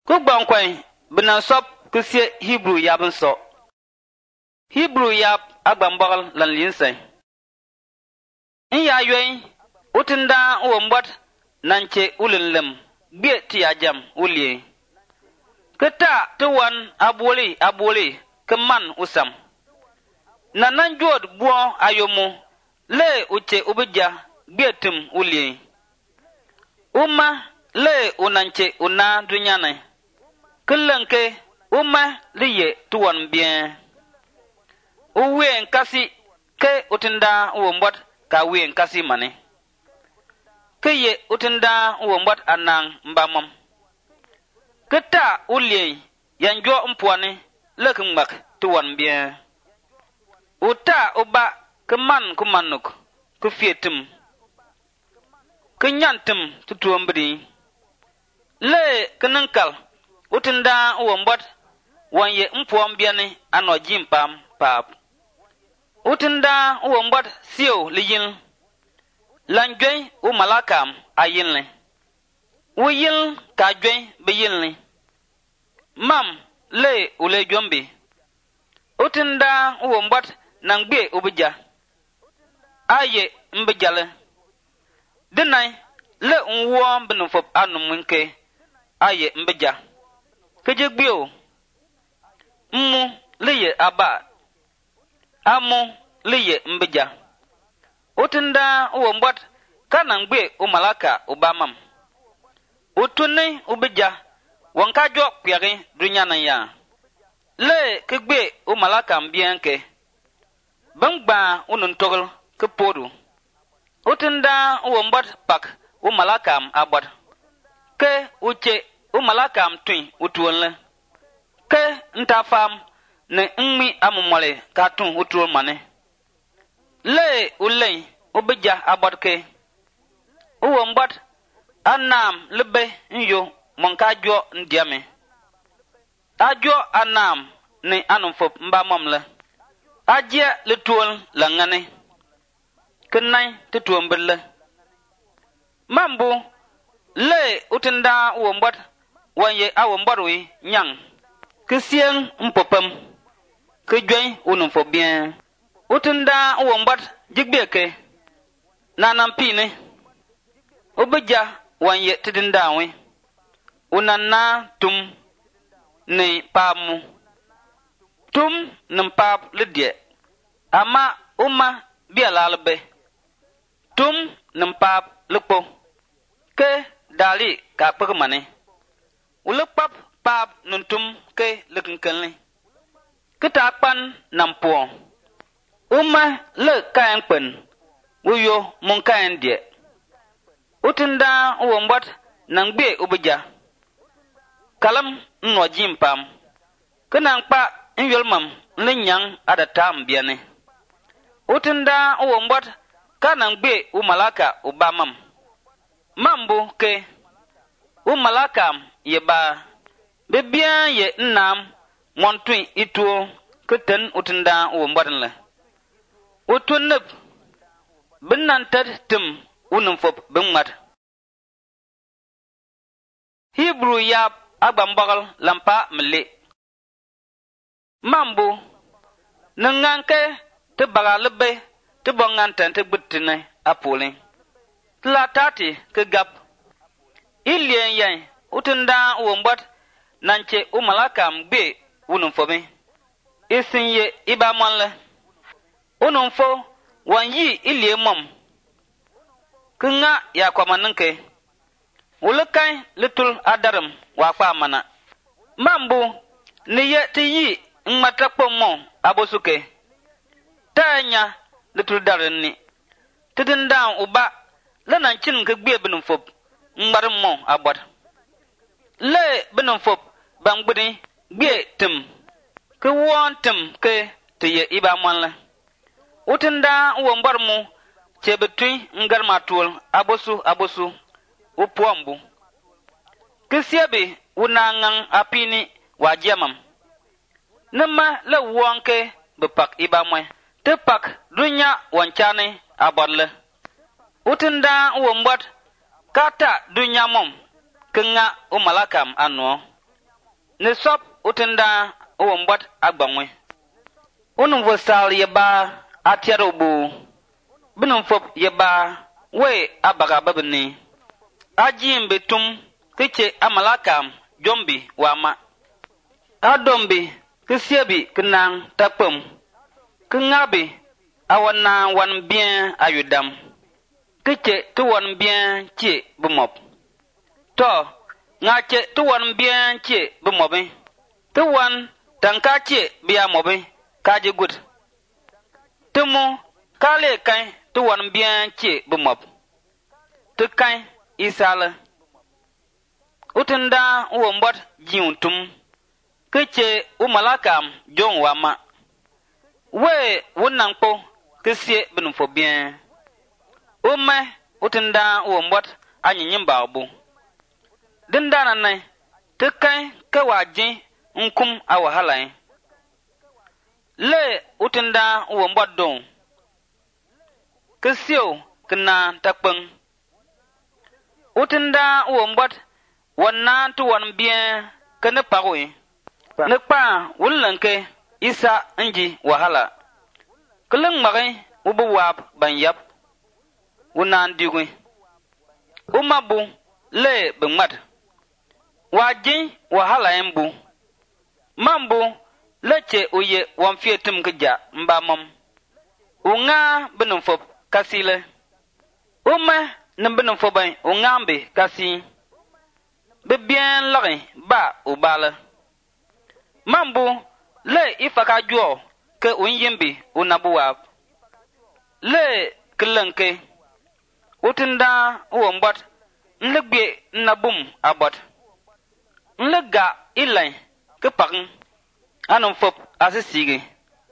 Ku gbankwen binan sop kusie Hebrew yabin so. Hebrew yab agbambagal lan linsay. In ya yoy utinda uwambot nanche ulinlem bie ti ajam ulie. Keta tuwan abuli keman usam. Nanan jod buo ayomu le uche ubija bie tim ulie. Uma le unanche una dunyane. Kelenke uma liye tuwan bien. Uwe nkasi ke utinda uwambot ka we nkasi mane. Ke ye utinda uwambot anang mbamam. Keta ulie yanjo mpwane lek mbak tuwan bien. Uta uba keman kumanuk kufietim. Kenyantim tutuambri. Le kenenkal utinda uwambot wanye mpwam biane ano jimpam pap. Utinda uwambot siyo liyin. Lanjwe u malakam ayinle. Uyil kajwe beyinle. Mam le ule jombi. Utinda uwambot nangbe ubija. Aye mbijale. Dinay le unwo binufop anumwinke. Aye mbija. Kejegbiyo. Mmu liye aba. Amu liye mbija. Utinda uwambot kanangbe umalaka ubamam. Utuni ubija wankajo kuyagi dunyana ya. Le kegbe umalaka mbienke. Bangba ununtogol kepodu. Utinda uwambot pak umalaka abot. Ke uche umalaka twin utuonle. Ke ntafam ne nmi amumole katun utuol mane. Le ulay ubija abot ke. Uwambot anam lebe nyo monkajo ndiame. Ajo anam ne anumfop mbamamle. Ajia le tuol langane. Kenai tutuombele. Mambu le utinda uwambot wanye awambotwi nyang. Kisien mpopam. Kejwen unumfop bien. Utinda uwambot jigbeke. Nanampine. Ubija wanye tidindawe. Unana tum ne pamu. Tum numpap lidye. Ama uma bialalbe. Tum numpap lukpo. Ke dali ka pagmane. Ulukpap pap nuntum ke lukinkenle. Ketakpan nampuo. Uma le kayan pen. Uyo mun kayan die. Utinda uwambot nangbe ubija. Kalam nwa jimpam. Kenangpa nyolmam lenyang adatam biane. Utinda uwambot kanangbe umalaka ubamam. Mambu ke umalakam yeba. Bebian ye nnam montwin ituo keten utinda uwambotnle. Utunub binantad tim unumfop bingmat. Hebrew yab agbambagal lampa mele. Mambu nanganke te bagalebe te bongantan te gbutine apole. Tlatati ke gap. Ilien yan utinda uwambot nanche umalakam be unumfobe. Isinye ibamonle. Unumfo wanyi ilie mom. Kunga ya kwamananke. Ulukai litul adaram wakwa mana. Mambu niye tiyi ngmatakpo mo abosuke. Tanya litul darani. Tidindan uba lenanchin kegbe binumfop ngbarim mo abot. Le binumfop bangbudi gbe tim. Ke won tim ke tiye iba monle. Utinda uwambarmu chebetui ngarmatul abosu upuambu. Kisiebe unangang apini wajamam. Nema le wonke bepak ibamwe. Tepak dunya wancane abadle. Utinda uwambot kata dunya mom kenga umalakam anwo. ne sop utenda uwambot agbangwe unum vo sal yeba atiarobu binum fop yeba we abaga babni ajim betum kiche amalakam jombi wama adombi kisiebi kinang tapum kingabi awana wan bien ayudam kiche tuwan bien chi bumop to ngache tuwan bien chi bumobe tuwan tanka chi biya mobe kaji gud tumu kale kai tuwan bien chi bumop tukai isala utunda uwombot jiuntum kiche umalakam jon wama we wunangpo kisie binufo bien umme utunda uwombot anyinyimba obu dindana nai tukai kawaji nkum awahalai le utunda uwombot don kisio kina takpeng utunda uwombot wana tuwan bien kene parwe ne pa wulanke isa nji wahala keleng mare ubu wap banyap unan digwe umabu le bengmat waji wahala embu mambu leche uye wamfietum keja mbamam unga benumfop kasile umme nembenumfop bay ungambe kasi bebien lagi ba ubala mambu le ifaka juo ke unyimbi unabuwa le kelenke utinda uwombot nlegbe nabum abot nlega ilai ke pakn anum fop asisige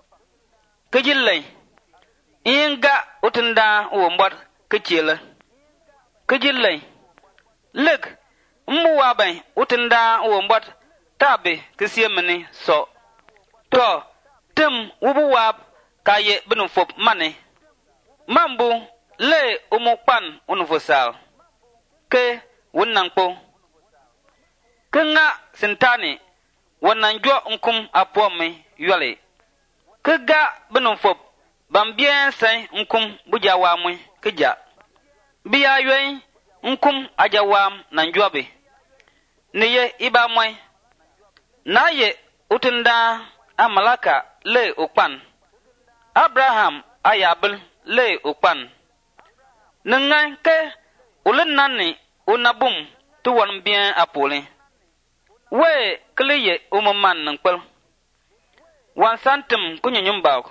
kejilai inga utinda uwombot kechele kejilai leg mmuwa bay utinda uwombot tabe kesiemeni so to tem wubuwab kaye binufop mane mambu le umukpan unufosal ke wunnangpo kenga sintani wonanjo nkum apome yole kega binufop bambien sai nkum bujawamwe keja biya yoy nkum ajawam nanjobe niye ibamwe naye utunda amalaka le ukpan Abraham ayabil le ukpan nangan ke ulen nani unabum tuwan bien apole we kliye umuman nangpel wan santum kunyumbak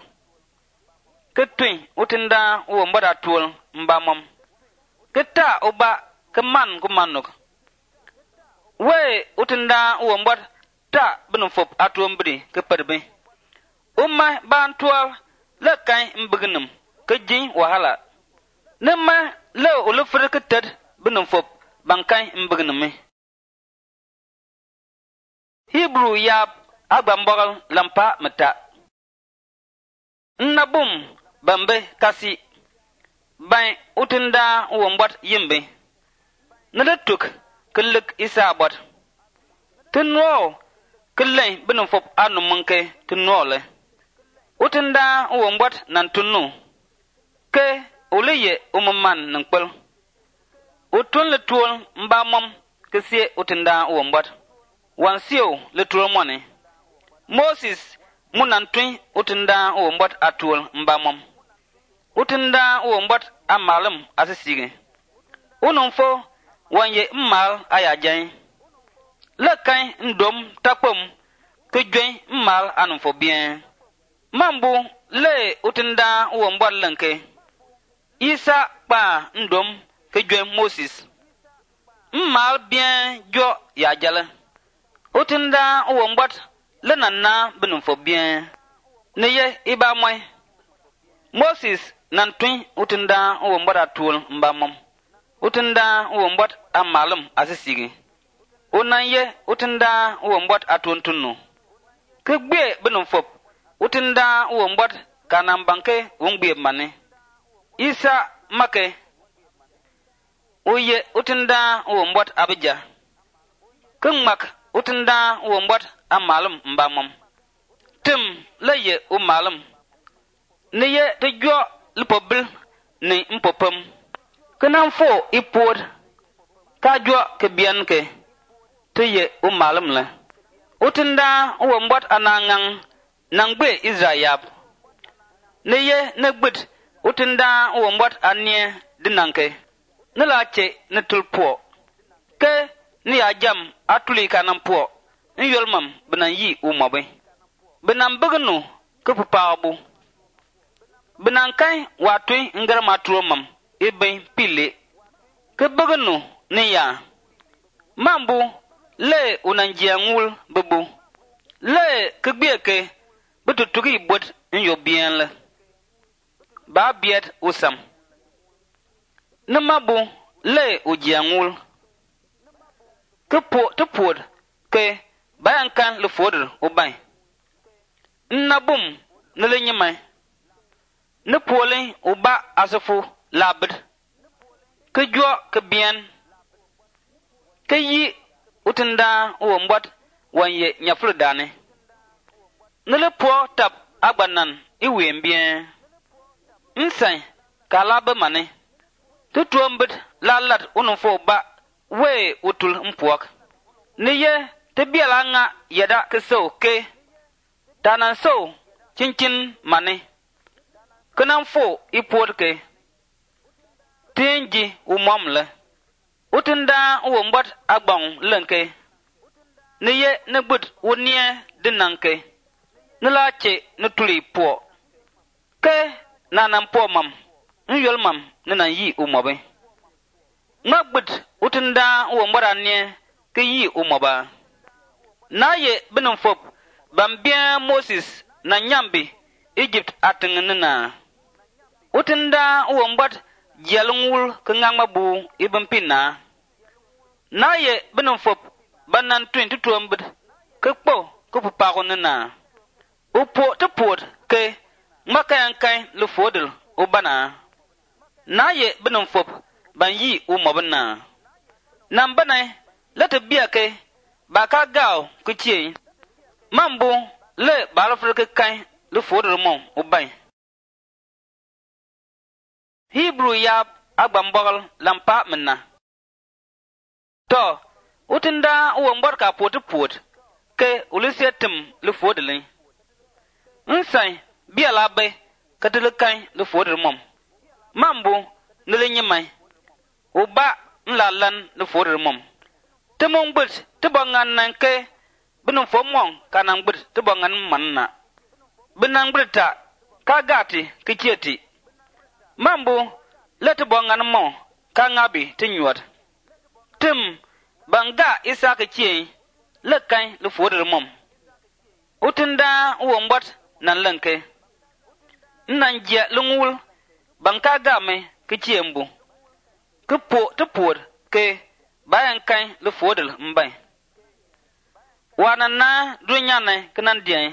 ketwin utunda uwombada tuol mbamam keta uba keman kumanuk we utunda uwombad ta binufop atuombri keperbe umma ban tual le kai mbignum keji wahala nema le ulufre keted binufop bankai mbignum Hebrew yab agbambogal lampa mata nabum bambe kasi bay utunda uwombad yimbe nadatuk kelek isa bot tunwo kelai binufop anu munke tunwo le utunda uwombot nan tunnu ke uliye umman nangpel utun le tuol mbamom kesie utunda uwombot wansio le tuol mone Moses munan tun utunda uwombot atuol mbamom utunda uwombot amalum asisige unumfo wanye mmal ayajan lekai ndom takpom kejwen mmal anumfo bien mambu le utunda uwombot lenke isa pa ndom kejwen Moses mmal bien jo yajala utunda uwombot le nanna binumfo bien neye iba moy Moses nan tun utunda uwombot atul mbamom utunda uwombot amalum asisigi unanye utunda uwombot atuntunu kegbe binumfop utunda uwombot kanambanke ungbe mane isa make uye utunda uwombot abija kengmak utunda wo mbot amalum mbamam tim la ye umalum ne ye te jo lipobil ni mpopam kanam fo ipod ka jo ke bien ke te ye umalum la utunda wo mbot anangang nangbe Israel ne ye ne gbit utunda wo mbot anie dinanke ne la che ne tulpo ke ni ajam atuli kanam po nyolmam benan yi umobe benan bugnu ke papabu benan kai watui ngarma tuomam ibe pile ke bugnu ni ya mambu le unanjiangul bubu le ke bieke bututugi bot nyo bien la ba biet usam namabu le ujiangul ke po te pod ke bayan kan le foder o bay nabum ne le nyima ne pole o ba asafu labd ke jo ke bien ke yi utunda o mbot wanye nyafru dane ne le po tap agbanan iwe mbien nsai kala ba mane tutuombed lalat unufo ba we utul mpuak ne ye te biala nga yada keso ke tanan so cincin mane kanan fo ipod ke tenji umamle utunda wo mbot agbang lenke ne ye ne gbut wonie dinanke ne la che ne tuli po ke nanan po mam nyol mam ne nan yi umobe ngagbut utunda wo mbora ne ke yi umoba na ye binun fop bambia Moses na nyambi Egypt atingnina utunda wo mbot jalungul ke ngangma bu ibn pina na ye binun fop banan 22 mbud ke po ke pupagonina upo te pot ke makayan kai le fodel ubana na ye binun fop ban yi umobna nambane lete biake baka gao kuchie mambu le balafrike kai le fodel mon ubay Hebrew ya agbambol lampa menna to utunda wo mbor ka pot ke ulisiatim le fodel nsai biala be katele kai le fodel mom mambu nele nyimai uba nlalan le fodel mom temong but te bangan nanke binum fomong kanang but te bangan manna binang brita kagati kicheti mambu let bangan mo kangabi te nyuat tim banga isa kichi le kai le fodel mom utunda wo mbot nan lanke nanje lungul bangka game kichiembu kepo te pod ke bayan kai le fodel mbay wanana dunyane kanan dia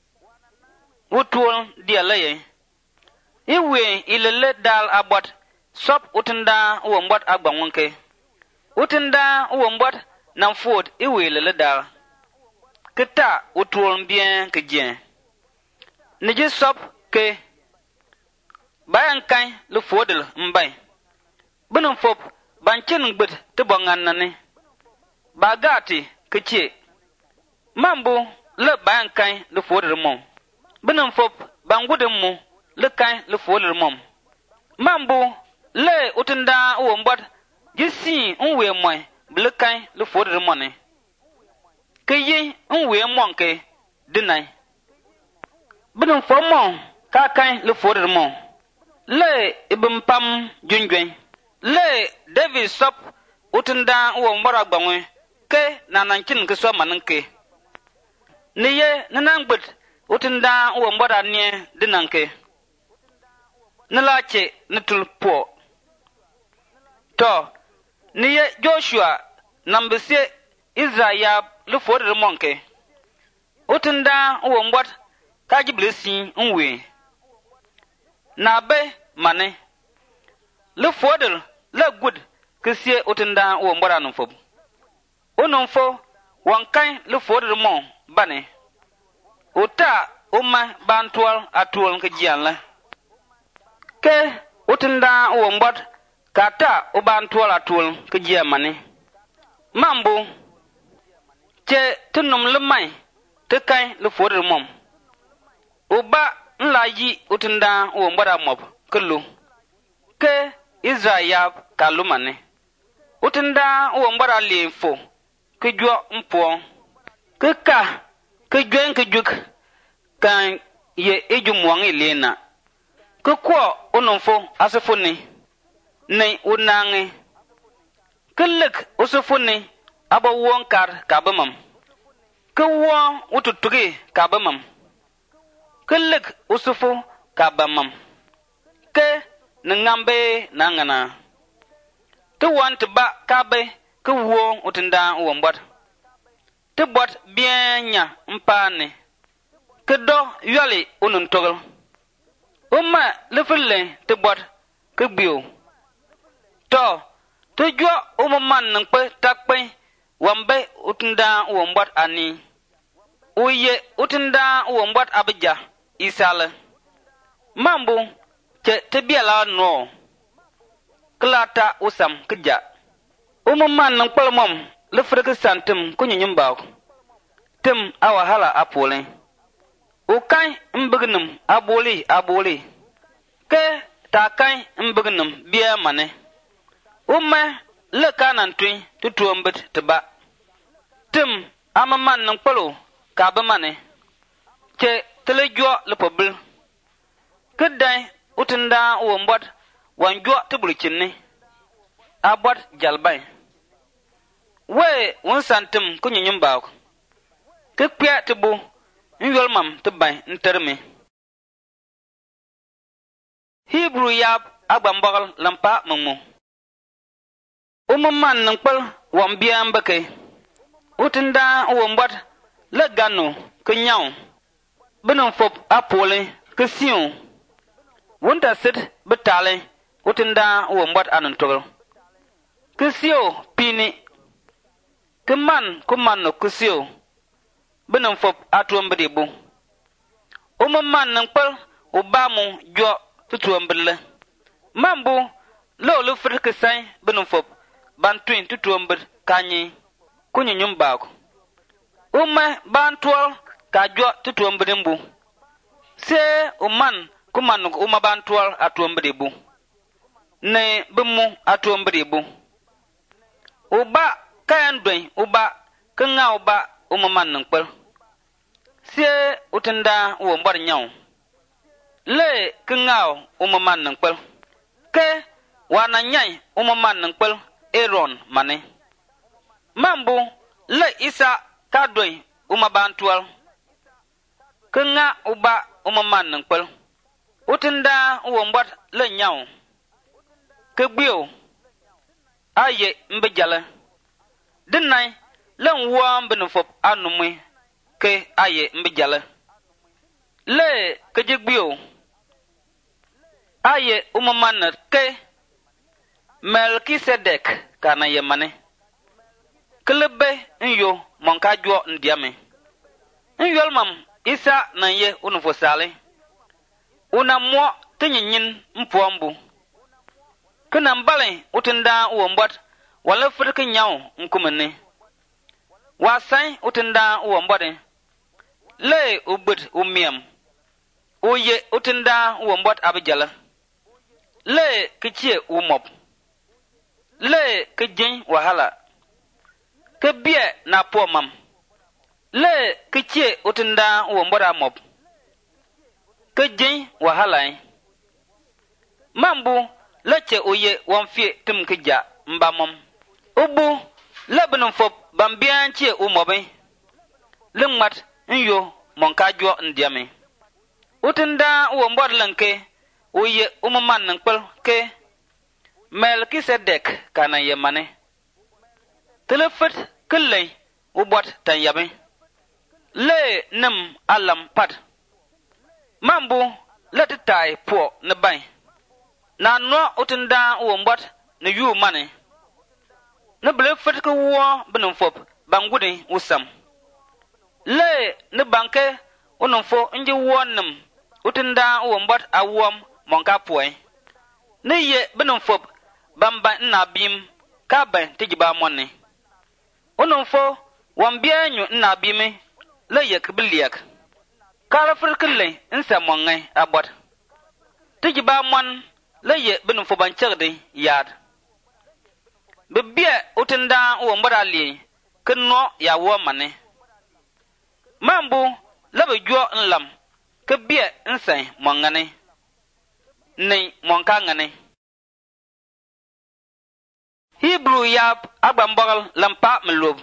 wutul dia leye iwe ilele dal abot sop utunda wo mbot agbanwonke utunda wo mbot nan fod iwe ilele dal kita wutul bien ke jien nije sop ke bayan kai le fodel mbay bunun fop banchin gbet te bongan nane bagati kiche mambu le bayan kai le fodel mom bunun fop bangudum mu le kai le fodel mom mambu le utunda wo mbot jisi unwe moy le kai le fodel mone keye unwe monke dinai bunun fop mom ka kai le fodel mom le ibn pam junjwen le David sop utunda wo mbora gbangwe ke nananchin ke so mananke niye nanangbet utunda wo mbora nie dinanke nalache nitul po to niye Joshua nambese Israel le fodre monke utunda wo mbot kajiblesi nwe na be mane le fodel le good kese utunda wo mbora no fob ononfo wankai le fodre mo bane uta umma bantual atul ke jianla ke utinda wombot kata ubantual atul ke jiamane mambu che tunum lemai te kai le fodre mom uba nlaji utinda wombara mob kelu ke Israel kalumane utinda wombara lefo ke jo mpo ke ka ke jwen ke juk kan ye ejumwang elena ke ko ononfo asefuni nei unange ke lek usefuni aba wonkar kabamam ke wo ututugi kabamam ke lek usufu kabamam ke ngambe nangana te want ba kabe ke wo utinda wombot te bot bien nya mpane ke do yali unun togol umma le fille te bot ke bio to te jo umman nang pe takpe wambe utinda wombot ani uye utinda wombot abja isale mambu te biala no klata usam kja umman nang palmom le freke santum kunyum baw tem awahala apole ukai mbignum aboli ke takai mbignum biya mane umma le kanan tui tutuombet teba tem amaman nang palo ka ba mane che telejo le pobil kedai utinda wombot wanjo tebulchinni abot jalbai we won santum kunyum baw ke kpia tebu nyol mam tebai nterme Hebrew yab agbambagal lampa mamu umman nang pal wambia mbake utinda wombot le ganu ke nyaw benum fop apole ke sion wonta sit betale utinda wombot anun togol ke sio pini keman no kusio benum fop atuambede bu umman nang pal ubamu jo tutuambele mambu lo frike sai benum fop bantwin tutuambed kanyi kunyum baako umma bantwal ka jo tutuambede bu se umman umma bantwal atuambede bu ne bemu atuambede bu uba kayan doy uba kenga uba umman nang pal se utinda wombor nyaw le kenga umman nang pal ke wana nyai umman nang pal Aaron mane mambu le isa ka doy umabantual kenga uba umman nang pal utinda wombor le nyaw ke bio aye mbejala dinai len wam benufop anumwe ke aye mbijala le ke jigbio aye umman ke Melkisedek kana yemane kelebe nyo monka jo ndiame nyol mam isa na ye unufosale una mo tinyin mpombu kana mbale utinda wombot wala furke nyaw nkumene wasai utinda wombode le ubut umiem uye utinda wombot abjala le kichie umob le kejin wahala ke bie na pomam le kichie utinda wombora mob kejin wahala mambu leche uye wonfie tim kija mbamom ubu lebnum fop bambian chie umobe lingmat nyo monka jo ndiame utinda wombor lanke uye umman nang pel ke Melkisedek kana yemane telefet kelle ubot tan yabe le nem alam pat mambu letitai po ne bay na no utinda wombot ne yu mane ne blefet ko wo benum fop bangudi usam le ne banke unumfo nji wonum utinda uwombat awom monka poe ne ye benumfo bamba na bim ka ban tijiba monni unumfo wambia nyu na bime le yek biliak kala firkille insa mongai abot tijiba mon le ye benumfo bancherde yad bibia utinda uwombat ali kenno ya wo mane mambu labe jo nlam ke bia nsai mongane nei monka ngane Hebrew yap agbambogal lampa mlob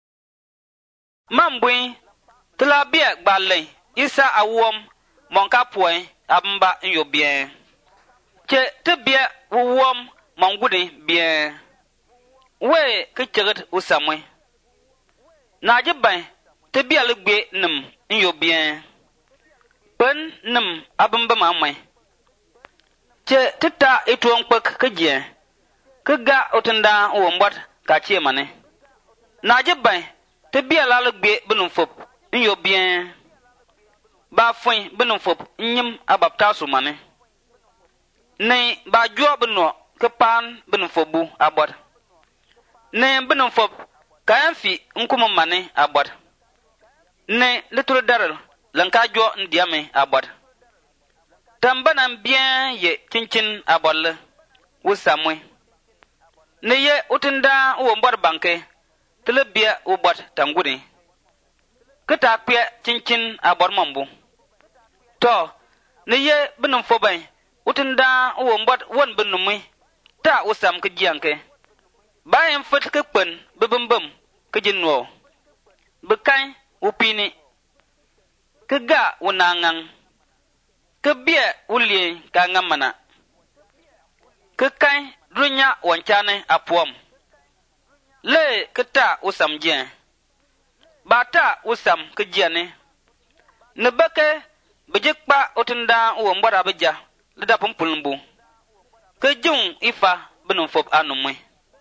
mambui tla bia gballe isa awom monka poe amba nyo bien che te bia wom mangudi bien we ke chegat usamwe na jiban te bia legbe nim nyo bien pen nim abamba mamai che tita etuon kwek ke je ke ga otunda wombot ka che mane na jiban te bia la legbe benum fop nyo bien ba foin benum fop nyim abapta su mane ne ba jo beno ke pan benum fobu abot ne benum fop ka fi nkuma mane abot ne little daral lanka jo ndiame abot tambana bien ye cincin abol wusamwe ne ye utinda wombot banke telebia ubot tangudi keta pia cincin abor mambu to ne ye benum fobai utinda wombot won benumwi ta usam ke jianke bayen fit ke pen bebumbum ke jinwo bekai upini ke ga unangang ke bia ulie ka ngamana ke kai dunya wancane apom le keta usam jien bata usam ke jiane ne beke bejekpa otinda wombara beja le da pumpulumbu ke jung ifa benum fop anumwe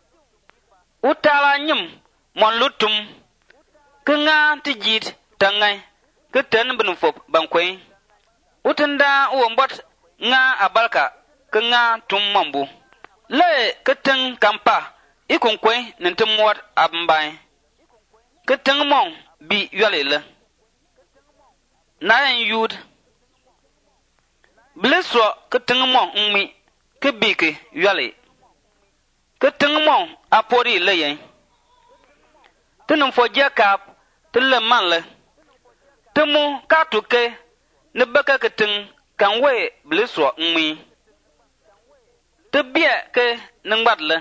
utala nyum mon lutum ke nga tijit tangai ke ten benum fop bankwe utinda wombot nga abalka ke nga tum mambu le ke ten kampa ikunkwe nintumwat abmbai ke ten mong bi yalele na yud bleswa ke ten mong nmi ke bike yale ke ten mong apori le yen tenum fo jakap tele manle temu katuke ne baka ke ten kan we bleswa nmi te bia ke nangbatle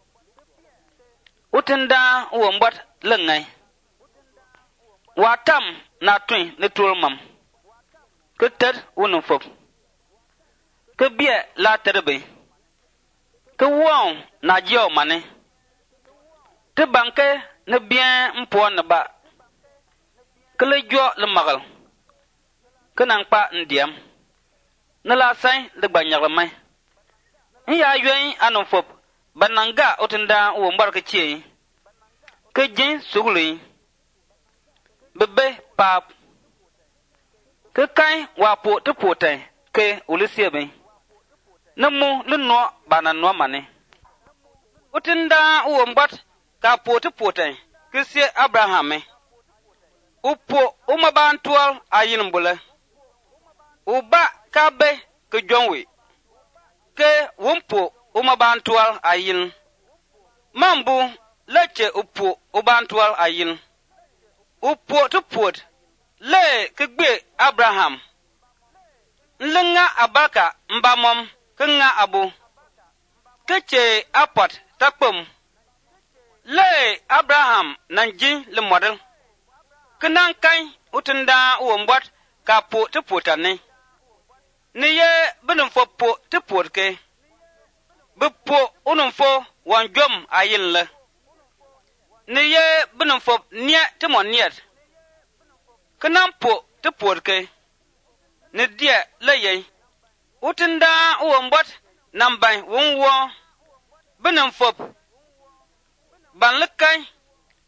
utinda wombot lengai watam na twin ne tulmam ke ter wonu fop ke bia la terbe ke won na jio mane te banke ne bien mpon ba ke le jo le magal ke nang pa ndiam ne la sai de gbanyar mai ya yuen anon fop bananga otinda wombor ke chie ke jin sugli bebe pap ke kai wa po te pote ke ulisiebe namu lunno bana no mane otinda wombot ka po te pote ke sie abraham upo umabantual ayin mbule uba kabe ke jonwe ke wumpo umabantual ayin mambu leche upo ubantual ayin upo tupot le kegbe abraham nlenga abaka mbamom kenga abu keche apat takpom le abraham nanji le model kenan kai utunda wombot ka po tupotane ni ye benum fo po tupot ke bepo unum fo wanjom ayin le ni ye benum fo nia timon niet kenan po tupot ke ni dia le ye utunda wombot nambai wonwo benum fo ban lekai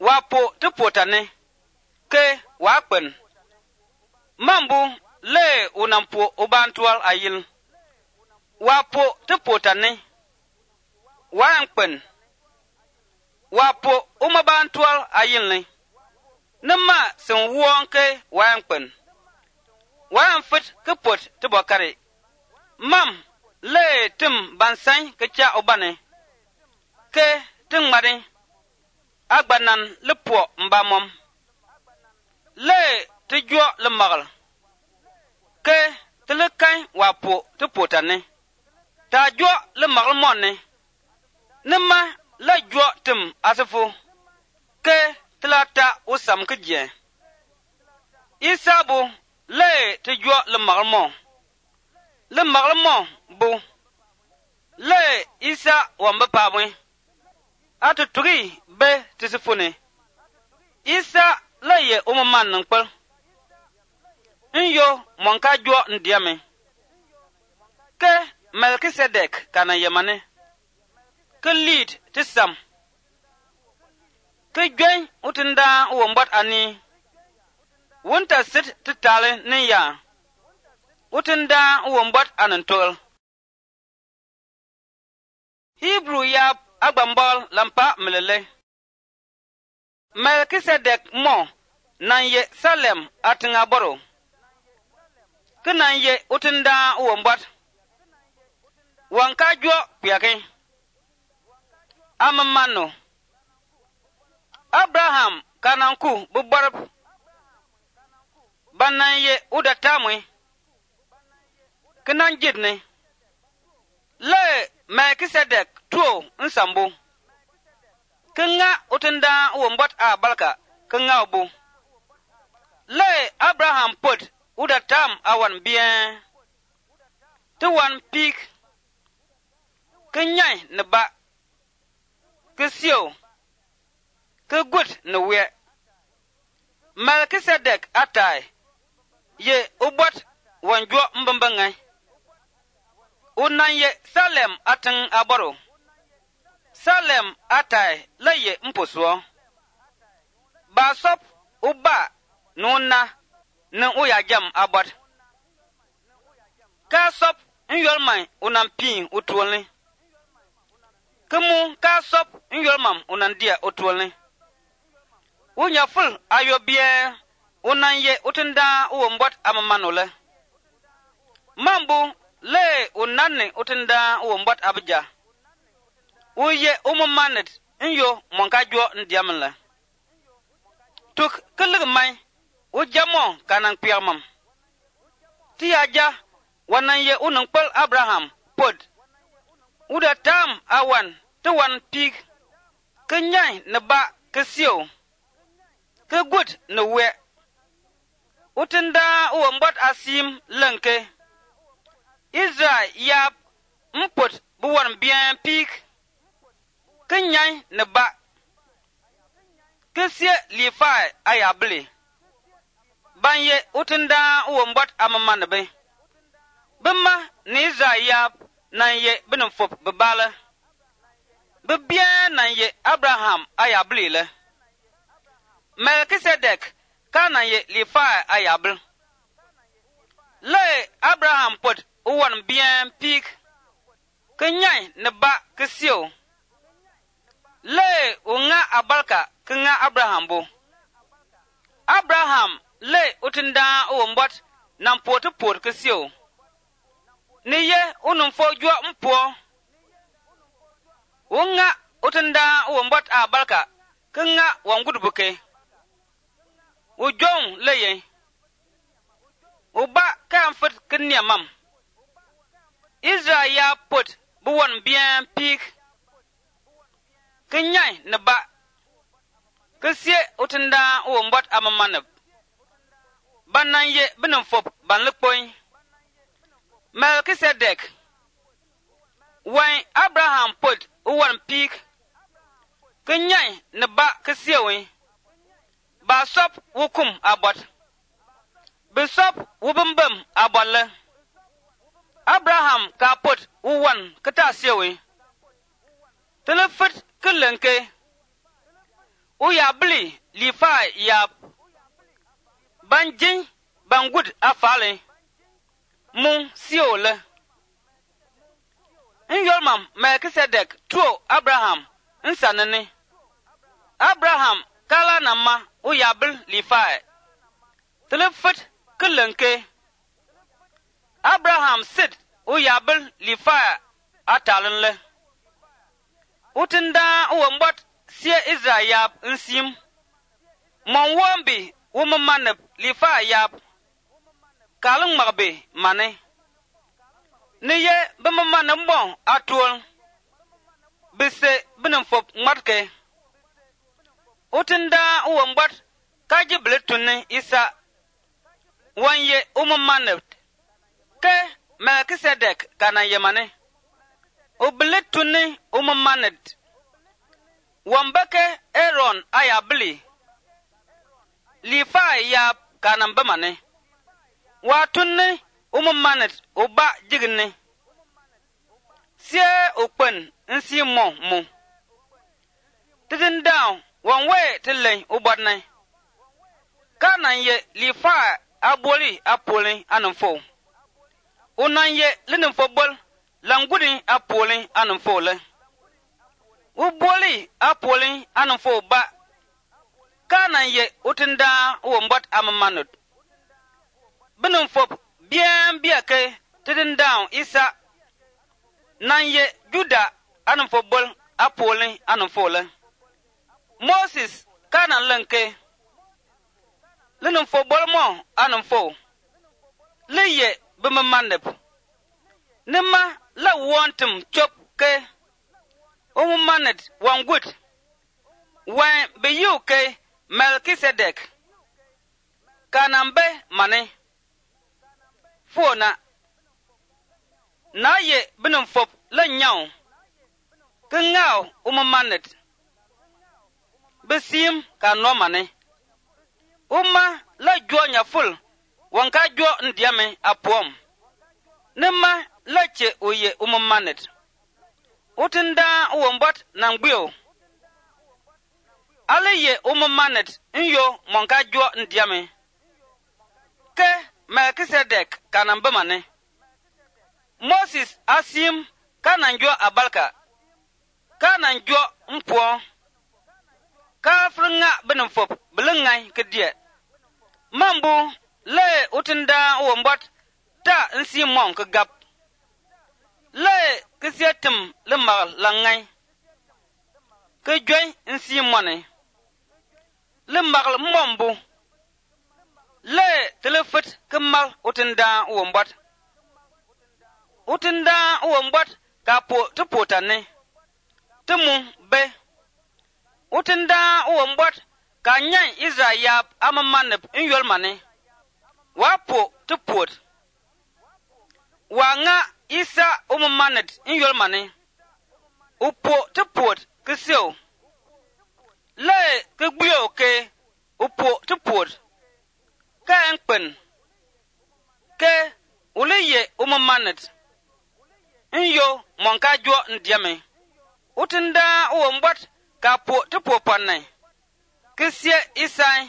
wa po te potane ke wa kpen mambu le unampo ubantual ayil wa po te potane wa kpen wa po umabantual ayil ne nama sen won ke wa kpen wa fit ke pot te bokare mam le tim bansan ke cha obane ke tin mare agbanan le po mbamom le te jo le magal ke te le kan wa po te potane ta jo le magal monne nema la jo tim asfu ke tlata usam ke je isabu le te jo le magal mo bu le isa wamba pamwe atuturi be tisifune isa la ye umuman nkpel nyo monka jo ndiame ke Melkisedek kana yemane ke lead tisam ke gwen utinda wombot ani wunta sit titale ne ya utinda wombot anantol Hebrew ya agbambol lampa melele Melkisedek mo nanye Salem atinga boro kenanye utinda wombot wanka jo piake amamano Abraham kananku bubarab bananye udatamwe kenan jidne le Melkisedek tuo nsambu kenga utinda wombot a balka kenga obu le Abraham put udatam awan bien tu wan pik kenyai ne ba kesio ke gut ne we Melkisedek atai ye ubot wanjo mbambangai unanye Salem ateng aboro Salem atai laye mposwo basop uba nuna ne uya jam abot kasop nyolman unampin utwolne kemu kasop nyolmam unandia utwolne unya ful ayobie unanye utinda uwombot amamanole mambu le unanne utinda uwombot abja uye umumanet nyo monkajo ndiamla tuk kelegmai ujamo kanang piamam tiaja wananye unangpel Abraham pod udatam awan tuwan pig kenyai neba kesio kegut newe utinda uwombot asim lenke Israel yap mpot buwan bien pig kenyai neba kesie lifai ayable banye utinda uwombot amamanbe bema ni Israel nanye benfop bebala bebien nanye Abraham ayable le Melkisedek kananye lifai ayable le Abraham pot uwan bien pig kenyai neba kesio le unga abalka kenga Abraham bo Abraham le utinda uwombot nampoto pot kesio niye unumfo jwa mpo unga utinda uwombot abalka kenga wangudubuke ujong leye uba kamfit kenyamam Israel ya pot buwan bien pig kenyai neba kesie utinda uwombot amamanab bananye benfop banlekpoy Melkisedek when Abraham put uwan pig kenyai neba kesiewe basop wukum abot besop wubumbum abole Abraham ka put uwan ketasiewe telefit kelenke uyabli lifa yap banjin bangud afale mun siole Nyolmam Melchizedek tuo Abraham nsanene Abraham kala nama uyabl lifa telefut kelenke Abraham sit uyabl lifa atalenle utinda uwambot sie Israel nsim monwombi womamanep lifa yap kalung magbe mane niye bamamanam bon atol bise binamfop matke utinda uwambot kajibletune isa wanye umamanep ke Melchizedek kana yemane ubletune umamanet wambake Aaron ayabli lifa yap kana mbamane watunne umamanet uba jigne sie open nsi mo tidin down one way tile ubadne kana ye lifa aboli apoli anfo unan ye linfo bol langudi apoli anfo le uboli apoli anfo ba kana ye utinda wombot amamanut binfo bien biake tidin down isa nanye Juda anfo bol apoli anfo le Moses kana lenke linfo bol mo anfo leye bimmanep nima la wantum chop ke umumanet wangut wan be yuke Melchizedek kanambe mane fona na ye binamfop la nyaw kengaw umumanet besim kano mane uma la jonya ful wanka jo ndiame apom nema lache oye umumanet utinda uwombot nangbio aleye umumanet nyo monka jo ndiame ke Melchizedek kanambe mane Moses asim kananjo abalka kananjo mpo ka frunga benfop belungai kedie mambu le utinda wombot ta nsi mon ke gap le kesietem le mal langai ke joy nsi mone le mal mombu le telefut ke mal utinda wombot utinda wombot kapo tupotane tumu be utinda wombot kanyan Israel amamanep nyolmane wapo tupot wanga isa umamanet nyolmane upo tupot kisio le kegbuo ke upo tupot ka enpen ke uleye umamanet nyo monka jo ndiame utinda wombot kapo tupopanne kisie isai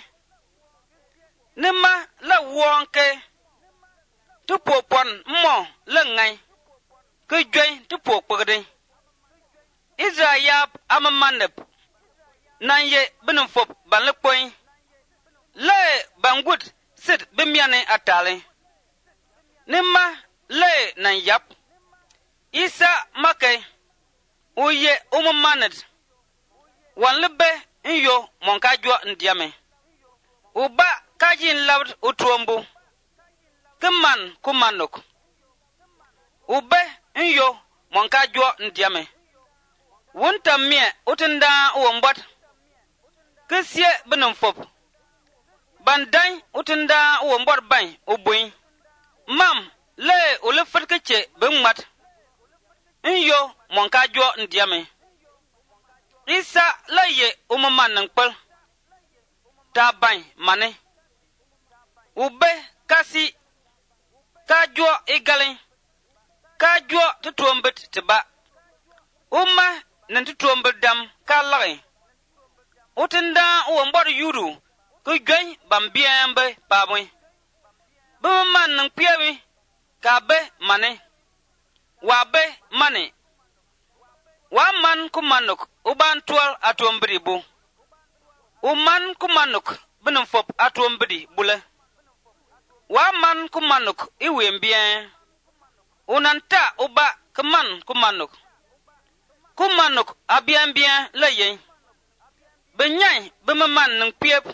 nima la wonke tupopon mo lengai ke joy tupopogde Israel amamanep nanye binfop banlepoin le bangut sit bimiane atale nima le nan yap isa make uye umamanet wanlebe nyo monka jo ndiame uba kajin labd utrombu keman kumanok ube nyo monka jo ndiame wonta mie utinda wombot kesie benumfop bandan utinda wombot ban ubuin mam le ulefat keche bengmat nyo monka jo ndiame isa laye umuman nangpal taban mane ube kasi kajo igalen kajo tutuombet tiba uma nan tutuombet dam kalare utinda uwo mbod yudu ku gwen bambiembe babwe man nang piemi ka be mane wa be mane wa man ku manuk uban twal atombri bu man ku manuk binum fop atombri bule wa man ku manuk iwembien unanta uba kman ku manuk abiambien layen benyai man nang piep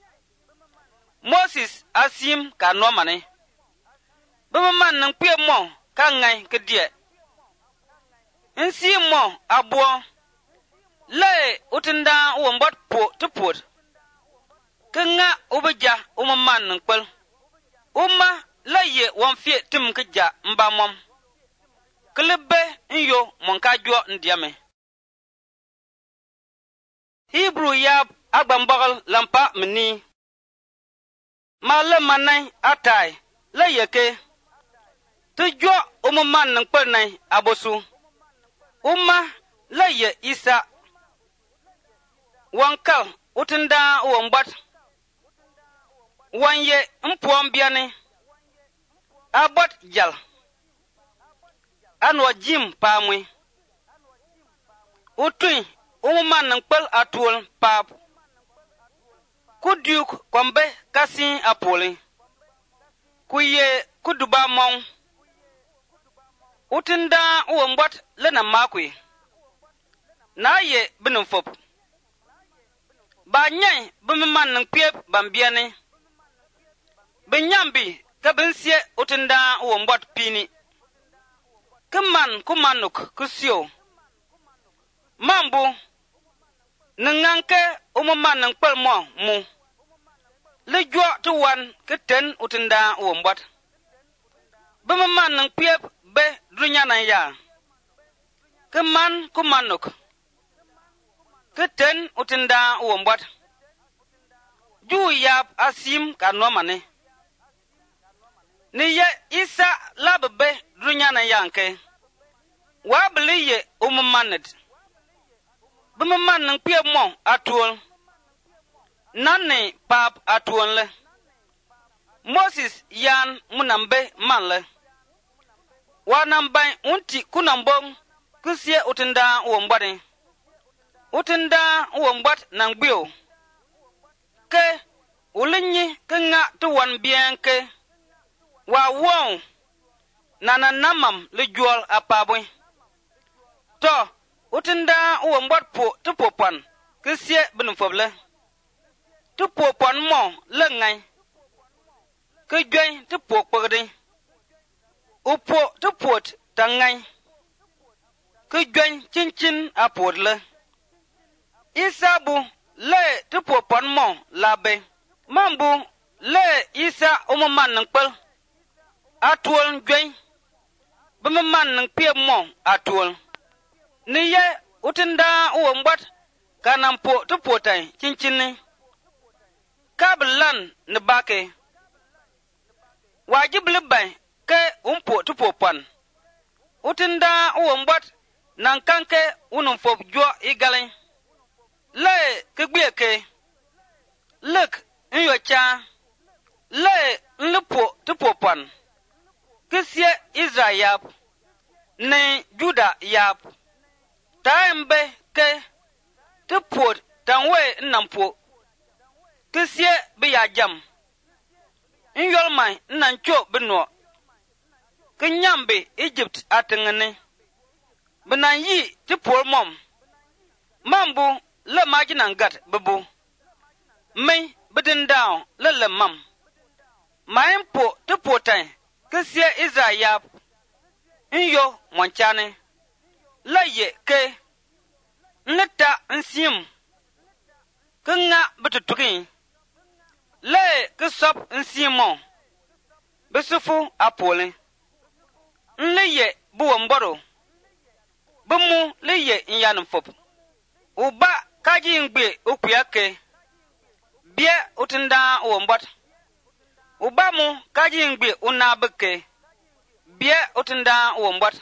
Moses asim ka no mane man nang piep mo ka ngai ke die insi mo abo le utinda wo mbot po tupot kenga ubeja man nang pel laye won fie tim keja mbamom klebe nyo monka jo ndiame Hebrew yab agbambagal lampa mni male manai atai layeke tujo man nang pel nai abosu laye isa wankal utinda wo mbot wanye mpuom biane abot jal anwa jim pamwe utui man nang pel atul pap kudyuk kwambe kasi apole kuye kuduba mong utinda wo mbot lena makwe na ye binum fop ba nyai man nang piep bambiane benyambi ka bensie utinda wo mbot pini keman kumanuk kusio mambu nanganke man nang pel mo mu le jo to wan keten utinda wo mbot man nang piep be dunya na ya keman kumanuk keten utinda wo mbot ju yap asim ka no mane ni ye isa labbe dunya na yanke wa bliye manet man nang pie mo atul nanne pap atul le Moses yan munambe manle wa nambai unti kunambong kusie utinda wo mbode utinda wo mbot nang bio ke ulinyi kenga tuwan bienke wa won nana namam le jol apabwe to utinda wo mbot po tupopan kusie bin foble tupopan mo le ngai ke gwen tupokpogde upo tupot tangai ke gwen chinchin apodle isabu le tupopan mo labe mambu le isa man nang pel atol gwen man nang pie mo atol ni ye utinda wo mbot kanampo tupotai chinchin kablan ne bake wajib lebay ke umpo tupopan utinda wo mbot nan kanke unum fop jo igalen le ke gbieke lek nyocha le nlupo tupopan kisie Israel yap ne Juda yap taembe ke tupot tanwe nampo kisie biya jam Nyol mai nancho beno kenyambe Egypt atengene benan yi ti pol mom mambu le majinan gat bebu me bedin down le mam maimpo ti potan kesie Israel nyo monchane laye ke neta nsim kenga betutukin le kesop nsimo besufu apole nleye buwo mboro bemu leye nyanum fop uba kaji ngbe okuyake bie utinda wo mbot uba mu kaji ngbe unabeke bie utinda wo mbot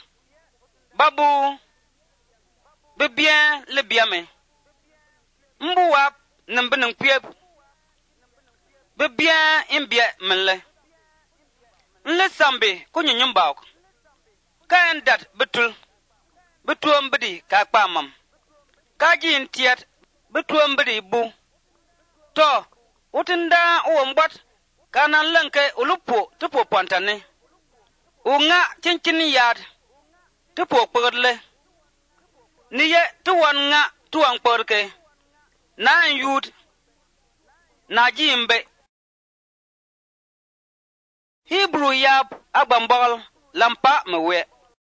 babu bebien le biame mbuwa nimbenin kuyeb be bia in bia menle nle sambe ku nyunyum bawk kan dat betul betuom bidi ka kpamam ka jin tiat betuom bidi bu to utinda uombat kanan lenke ulupo tupo pontane unga cincin yad tupo perdle niye tuwan nga tuwan perke na yud na jimbe Hebrew yab agbambol lampa mewe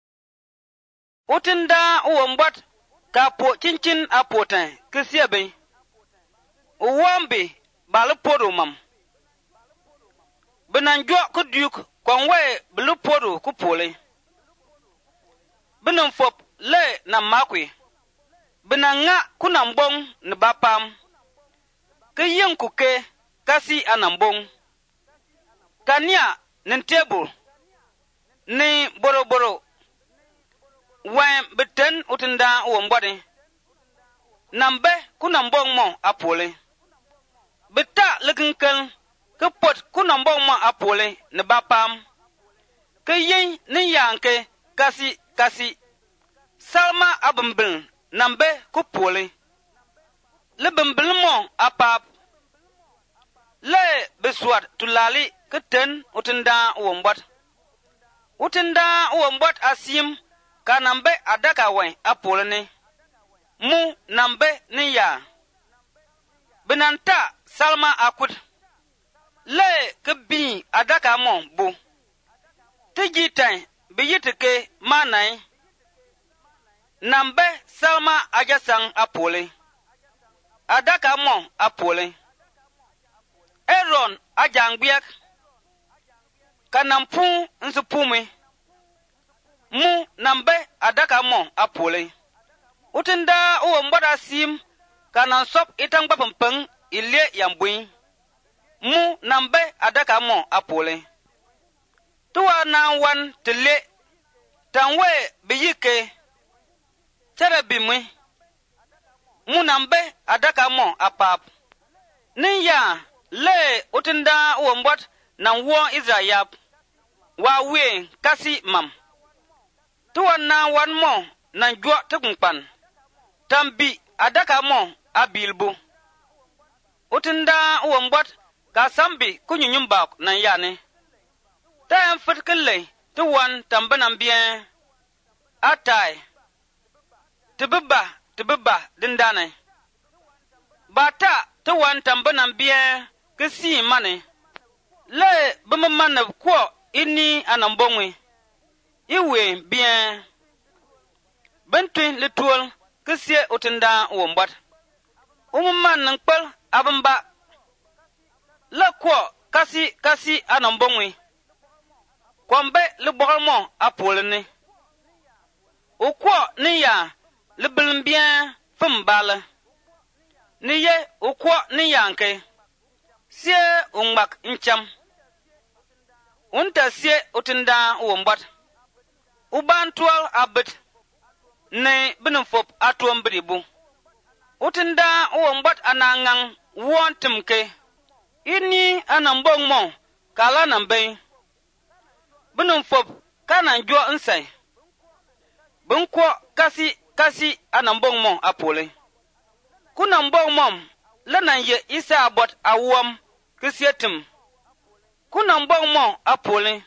utinda uombat kapo cincin apoten kisiebe uwambi balupodo mam benanjo kuduk konwe balupodo kupole benanfop le na makwe benanga kunambong ne bapam kayen kuke kasi anambong kania nentebul ni boroboro wen beten utinda uombode nambe kunambong mo apole beta lekinkel ke pot kunambong mo apole ne bapam kayen ni yanke kasi salma abambil nambe kupole le bambil mo apap le beswat tulali keten utinda uombot asim kanambe adaka wen apolene mu nambe ni ya benanta salma akut le kebi adaka mo bu tijitan biyitike manai nambe salma ajasang apole adaka mo apole Aaron ajangbiak kanampu nsupume mu nambe adaka mo apole utinda uombada sim kanansop itangba pempeng ile yambui mu nambe adaka mo apole tuwa na wan tele tanwe biyike terebimwe mu nambe adaka mo apap niya le utinda uombot na wo Israel wa we kasi mam tuwa na wan mo na jwa tukpan tambi adaka mo abilbu utinda uombot ka sambi kunyunyumba na yane ta mfatkele tuwan tambanan bien atai tibba dindane bata tuwan tambanan bien kasi mane le bamman ko ini anambongwe iwe bien bentwin litwol kasi utinda uombot umman nan kpal abamba la ko kasi anambongwe kwambe le bormo apolene ukwo ni ya le bilmbien fumbala ni ye ukwo ni yanke sie ungmak incham unta sie utinda uombot ubantwal abet ne binfop atuom bribu utinda uombot anangang wontimke ini anambong mo kala nambe binfop kana jo nsai binkwo kasi anambong mo apole kunambong mom lanan ye isa abot awom kisietim kunambong mo apole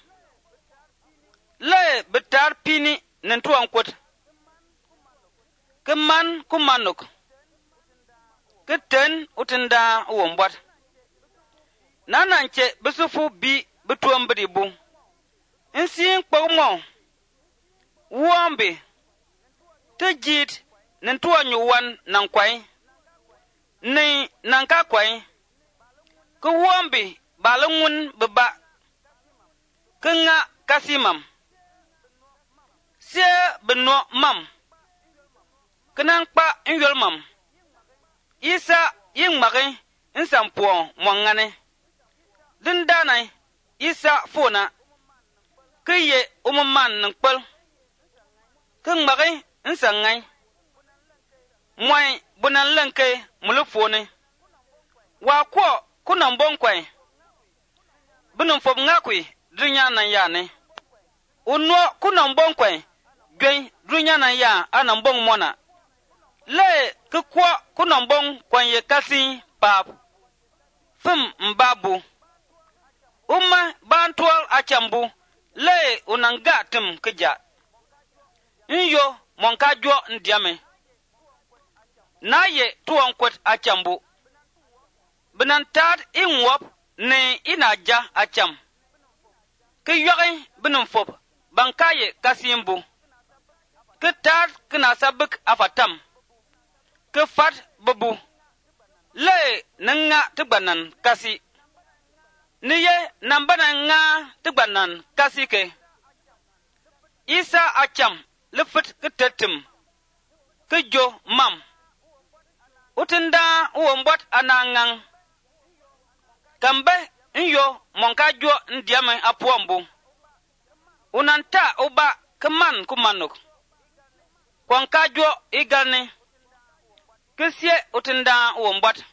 le betar pini nentuan kwot keman kumanuk keten utinda uombot nananche besufu bi betuom bribu insin kpogmo wombe tejit nentuan yuwan nankwai ni nanka kwai ku wombe balungun beba kenga kasimam se beno mam kenan kpa nyol mam isa yin magi insampo mwangane dindana isa fona kiye umman nkpal kin magi insangai moy bunan lanke mulufone wa ko kuna mbonkwen bunum fob ngakwi dunya nan ya ne unno kuna mbonkwen gwen dunya nan ya ana mbong mona le ke kwa kuna mbonkwen ye kasi pap fum mbabu umma bantwal achambu le unanga tum kija nyo monka jo ndiame na ye tuwan kwet achambu binantad inwop ne inaja acham ke yogi binum fob bankaye kasimbu ke tad kna sabik afatam ke fat babu le nanga tigbanan kasi niye nambana nga tigbanan kasi ke isa acham le fit ke tetim ke jo mam utinda uwombot anangang kambe nyo monka jo ndiame apuambu unanta uba keman kumanuk kwanka jo igane kesie utinda uwombot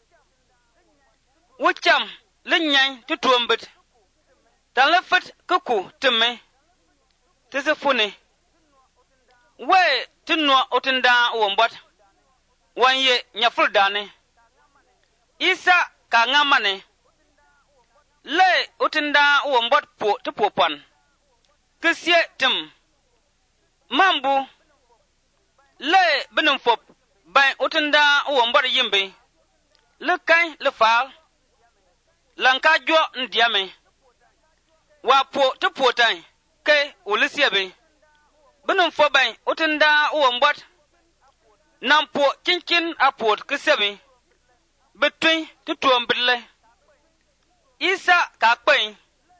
wucham linyai tutuombit talafat kuku teme tisefune we tinwa utinda uwombot wanye nyafurdane isa ka ngamane le utinda uwombot po tupopan kesie tim mambu le binum fop bay utinda uwombot yimbe le kai le fal lanka jo ndiame wa po tupotan ke ulisiebe binum fop bay utinda uwombot nampo chinchin apot kesebe between tutuombile isa kakpen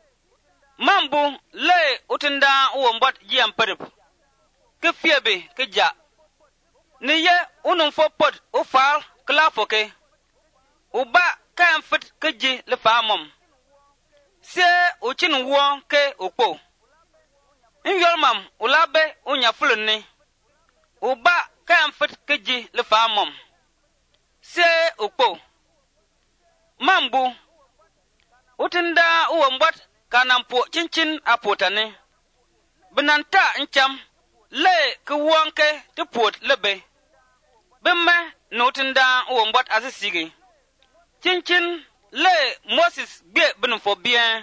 mambu le utinda uwombot jiamperep ke fiebe ke ja niye unum fopot ufal klafoke uba kan fit ke ji le famom se uchin wo ke okpo nyolmam ulabe unya fulni uba kan fit ke ji le famom se okpo mambu utinda uwombot kanampo chinchin apotane binanta ncham le ke wonke tupot lebe bimme nutinda uwombot asisigi chinchin le Moses gbe binfo bien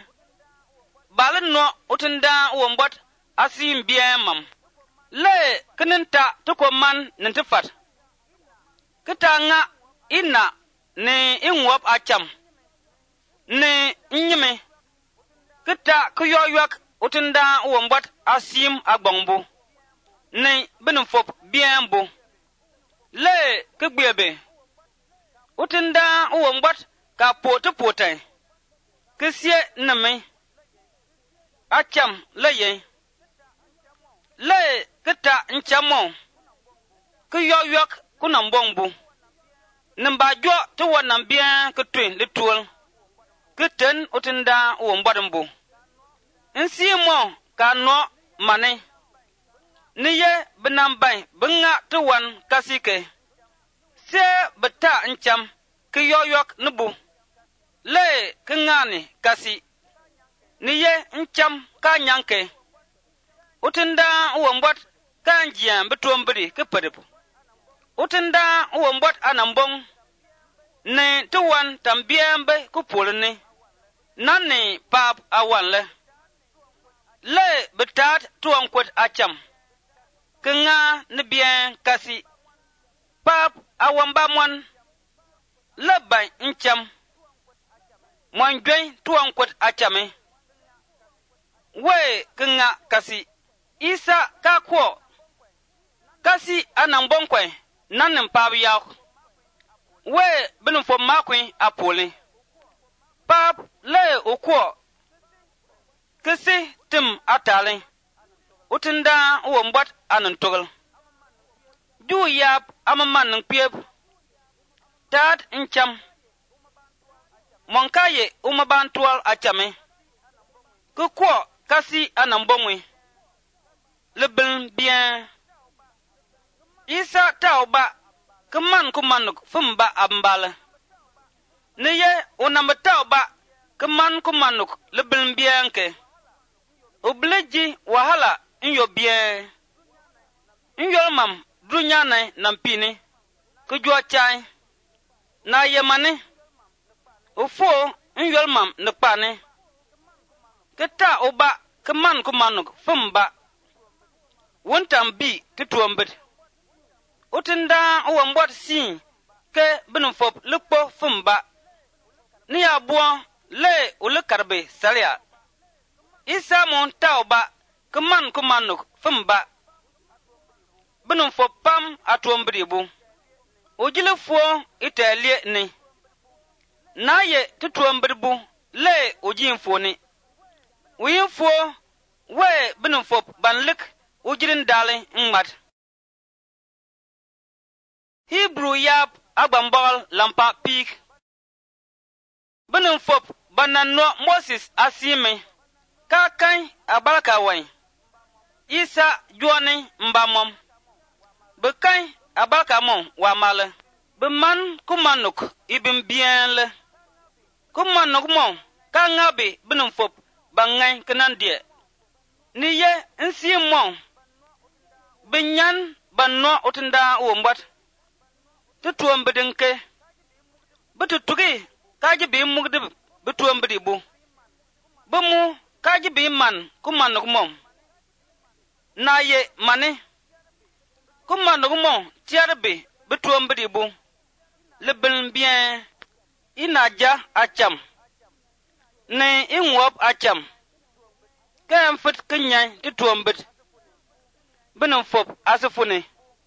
balno utinda uwombot asim bien mam le keninta tukoman nintifat kitanga ina ne inwop acham ne nyime kita kuyoyak utinda uwombot asim agbongbu ne binfop bien bu le kegbebe utinda uwombot ka pote kisie name acham le kita nchamo kuyoyak kunambongbu namba jo to wonam bien ke twin le tuol keten utinda uwombodambu nsimo kano mane niye binambay binga to won kasike se beta ncham ke yoyok nubu le kngani kasi niye ncham ka nyanke utinda uwombot kanjian betuombri ke pedepu utinda uwombot anambong ne tuwan tambiembe kupulni nani pap awanle le betat tuwan kwet acham kenga ne bien kasi pap awamba mon le bay ncham mon gwen tuwan kwet achame we kenga kasi isa kakwo kasi anambong kwe nanin pap yaw we binum fo makwe apole pap le okwo kesi tim atale utinda uwombot anan togol du yap amaman ng piep tad ncham monkaye umabantual achame kukwo kasi anambongwe lebel bien isa tauba keman kumanuk fumba ambala ni ye unamataw ba keman kumanuk lebil bianke obleji wahala inyo bien inyo mam dunya na nampini kujwa chai na yemane ufo inyo mam nekpane keta oba keman kumanuk fumba wontam bi tutuombet utinda uwambot si ke binufop lukpo fumba ni abuo le ulukarbe salia isa mon tauba keman kumanuk fumba binufop pam atuombribu ujilefuo itelie ni naye tutuombribu le ujinfoni uyinfuo we binufop banlik ujirin dali ngmat Hebrew yap agbambol lampa pik benin fop bananno Moses asime kakai abalka wai Isa juani mbamom bekai abalka mon wa male beman kumanuk ibim bien le kumanuk mon ka ngabe benin fop bangai kenandie ni ye nsi mon binyan banno utinda wombat tutuom bedinke betutugi kaji bi mugde betuom bedibu bemu kaji bi man kumanuk mom na ye mane kumanuk mom tiarbe betuom bedibu lebel bien inaja acham ne inwop acham kem fit kinyai tutuom bed benin fop asifune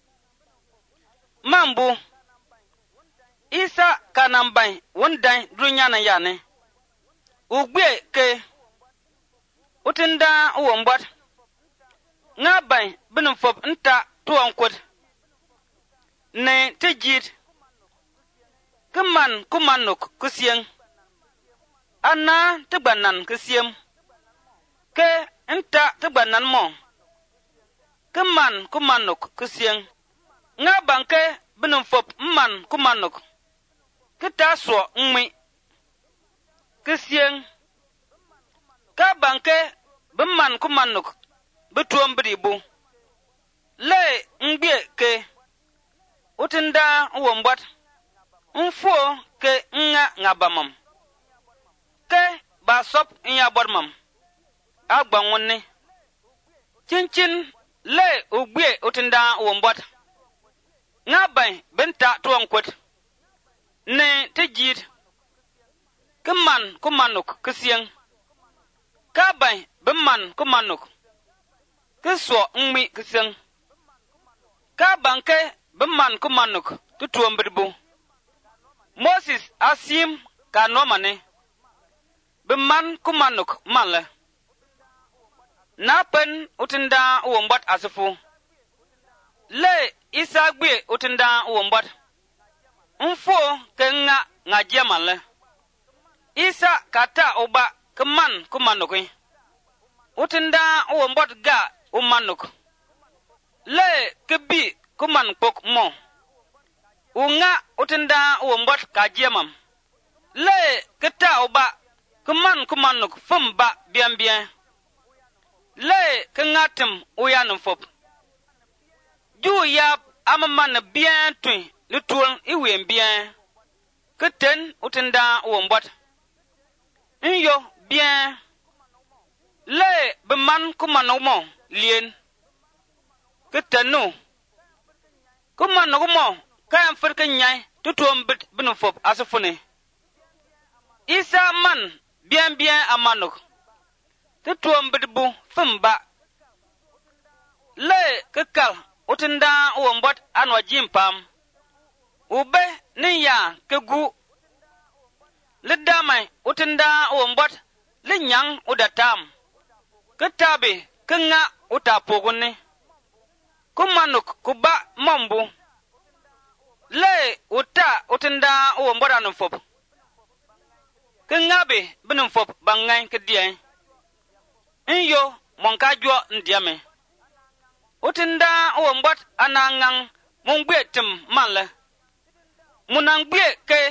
mambu Isa kanambai wondai dunyana yane ugbe ke utinda uwombat ngabai binufop nta tuwankut ne tejid keman kumanuk kusieng ana tebanan kusiem ke nta tebanan mo keman kumanuk kusieng ngabanke binufop man kumanuk kita so ngmi kisien ka banke beman kumanuk betuom bribu le ngbie ke utinda wombot mfo ke nga ngabamam ke basop nya bodmam agbanwonni cincin le ugbie utinda wombot ngabai benta tuwankut ne tejid keman kumanuk kisien kabai beman kumanuk kiswo ngmi kisien kabanke beman kumanuk tutuombribu Moses asim kanomane beman kumanuk male napen utinda uwombat asifu le Isa gbe utinda uwombat mfo ke nga jemale Isa kata oba keman kumanuk utinda uwombat ga umanuk le kebi kuman pok mo unga utinda uwombat ka jemam le keta oba keman kumanuk fumba bien le kengatem uyanum fop ju yap amaman bien tui lutul iwem bien keten utinda wombot inyo bien le beman kumanomo lien ketenu kumanomo kan firke nyai tutum bit binufop asufune Isa man bien amanuk tutum bitbu fumba le kekal utinda wombot anwa jimpam ube niya kegu lidamai utinda wombot linyang udatam ketabe kenga utapoguni kumanuk kuba mambu le uta utinda wombot anufop kengabe binufop bangai kediai inyo monkajwa ndiame utinda wombot anangang mungbe tim manle munangbe ke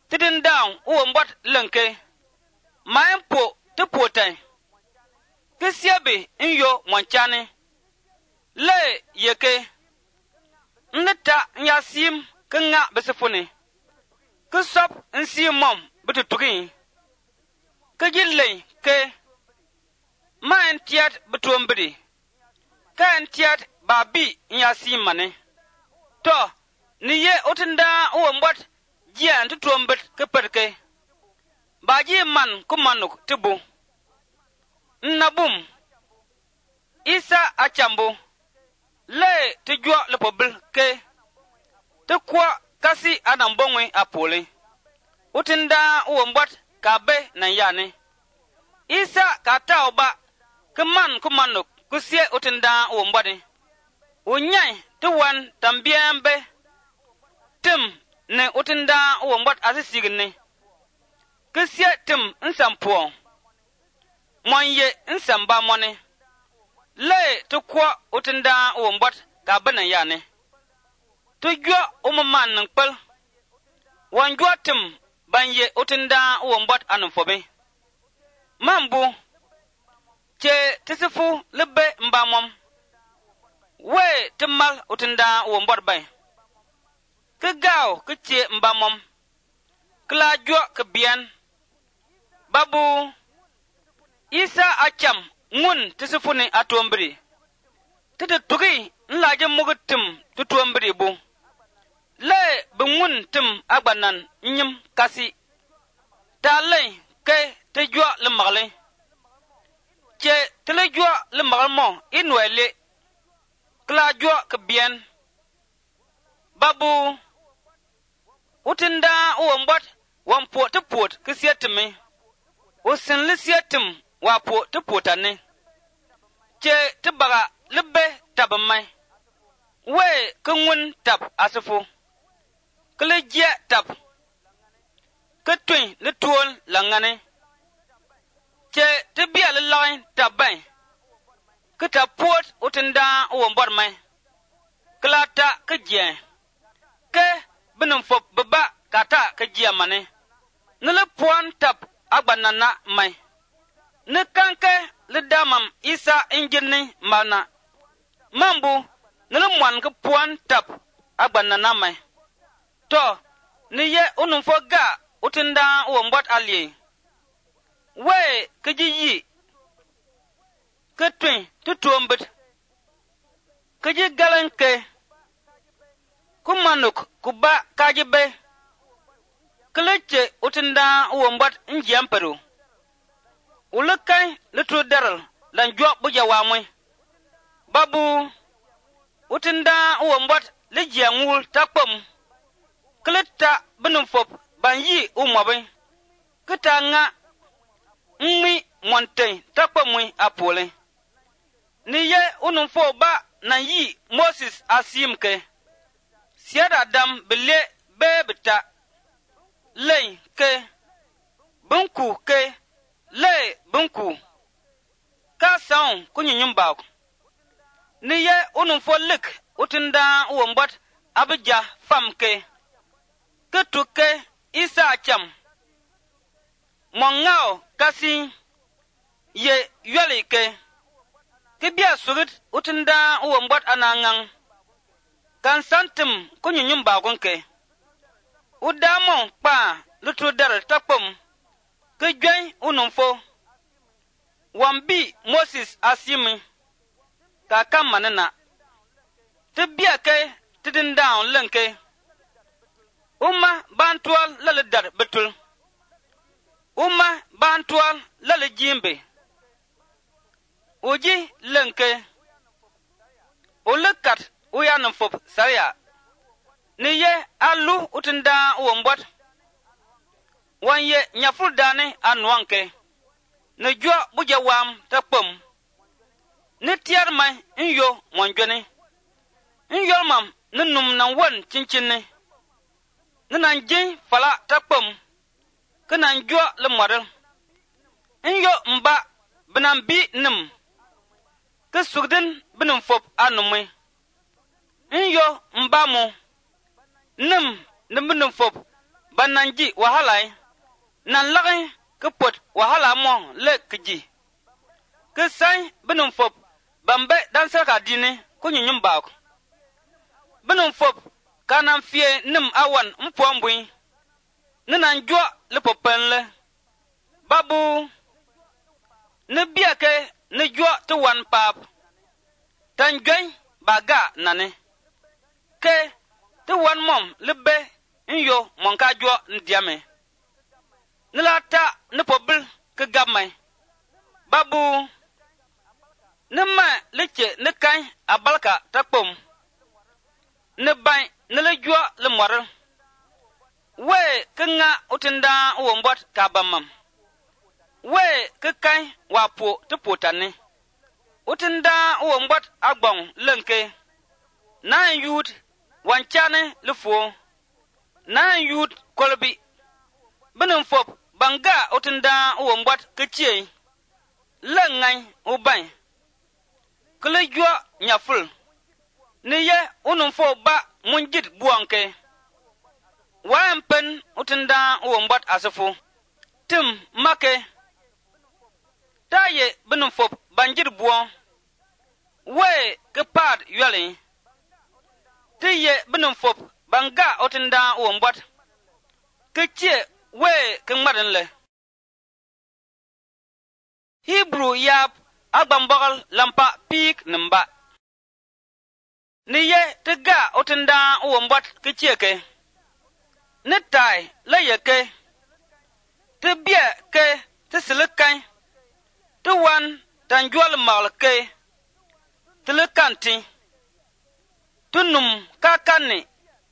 tidin down uwo mbot lenke mayen po te potai kisiabe inyo mwanchane le yeke ndeta nyasim kenga besefune kusop nsi mom betutugi kajille ke mayen tiat betuombedi kan tiat babi nyasim mane to niye otinda uwo mbot jian tutuombet keperke baji man kumanuk tibu nabum isa achambu le tujua le pobil ke te kwa kasi anambongwe apole utinda uombot kabe na yane isa kata oba keman kumanuk kusie utinda uombode unyai tuwan tambiambe tim ne utinda uombot asisigne kusie tim nsampuo monye nsamba mone le tukwa utinda uombot kabe na yane tujua umuman nangpel wanjua tim banye utinda uombot anumfobe mambu che tisifu lebe mbamom we timal utinda uombot bay kegao keche mbamom kla jua kebian babu isa acham ngun tisifuni atuombri tete tugi nlaje mugutim tutuombri bu le bungun tim agbanan nyim kasi tale ke tejua le magle che telejua le magalmo inwele kla jua kebien babu utinda uombot wampo tepot kisietime usin lisietim wapo tepotane che tibaga lebe tabamai we kungun tab asifu keleje tab ketwin le tuol langane che tibia le lain tabai ketapot utinda uombor mai klata keje ke binum fop baba kata keje mane nele puan tab agbanana mai ne kanke le damam isa injini mana mambu nele mwan ke puan tab agbanana mai to ni ye unumfo ga utinda uombot alie we keji ketwin tutuombet keji galanke kumanuk kuba kajibe keleche utinda uombot njiamperu ulukai lutu daral lanjwa buja wamwe babu utinda uombot lijiangul takpom keleta benumfop banyi umobe ketanga nmi monte takpomwe apole niye unumfo ba na yi Moses asimke siada dam bele bebita lei ke bunku ke le bunku ka saun kunyinyumba niye unumfo lik utinda uombot abija famke ketuke isa cham mongao kasi ye yolike kibia surit utinda uombot anangang kan santim kunyinyumba gonke udamo pa lutu dar takpom kejwen unumfo wambi Moses asimi ka manana tibia ke tidin down lenke umma bantual lale dar betul umma bantual lale jimbe uji lenke ulukat uyanum fop saria niye alu utinda uombot wanye nyafudane anwanke ne jua buja wam takpom ne tiar mai inyo monjone inyo mam nunum nan won cincine nan jin fala takpom kanan jua le model inyo mba binan bi nim ke sugden binum fop anumwe inyo mba mo nim binum fop bananji wahalai nan lagi ke pot wahala mo le kiji ke sai benum fop bambe dan saka dini ku nyum ba ko benum fop kanan fie nim awan mpombui nan jo le popenle babu ne biake ne jo to wan pap tan gay baga nane ke to wan mom lebe nyo monka jo ndiame nilata ne pobil ke gamai babu ne ma leche ne kai abalka takpom ne bai ne le jo le mor we kenga utinda wombot kabamam we ke kai wapo te potane utinda wombot agbon lenke na yud wanchane lefo na yud kolbi benum fop banga utinda wombot kechie lengai ubai kle jo nyaful niye unum fo ba munjit buanke wampen utinda wombot asafu tim make taye benum fop banjir buon we ke pad yali tiye benum fop banga utinda wombot kechie we ke madenle Hebrew yap agbambogal lampa pik nimba niye tega utinda wombot kechie ke netai la yeke te bie ke te selekai te wan tanjwal mal ke te le kanti tunum kakani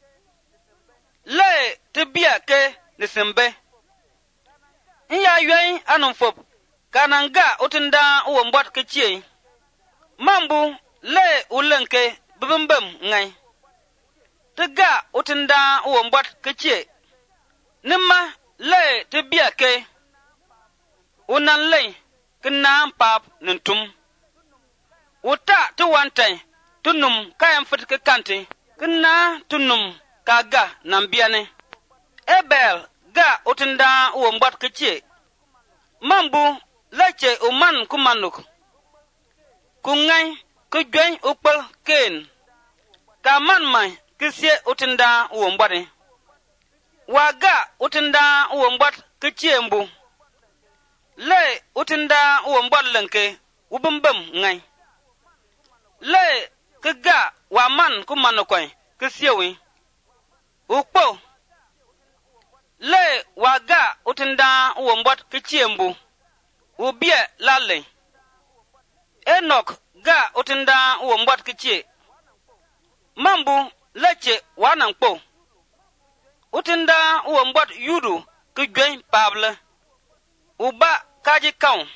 le te bie ke ne sembe iya ywen anum fop kananga utinda wombot kechie mambu le ulenke bibembem ngai tega utinda wombot kechie nima le te biake unan le kena pap nentum uta te wantai tunum kayam fit ke kanti kena tunum kaga nambiane ebel ga utinda wombot kechie mambu leche uman kumanuk kungai kujwen upel ken kaman mai kisie utinda wombode waga utinda wombot kichiembu le utinda wombot lenke ubumbum ngai le kiga waman kumanukoi kisiewi ukpo le waga utinda wombot kichiembu ubie lale Enoch ga utinda wombot kichie mambu leche wanankpo utinda wombot yudu kujwen pable uba kaji kaun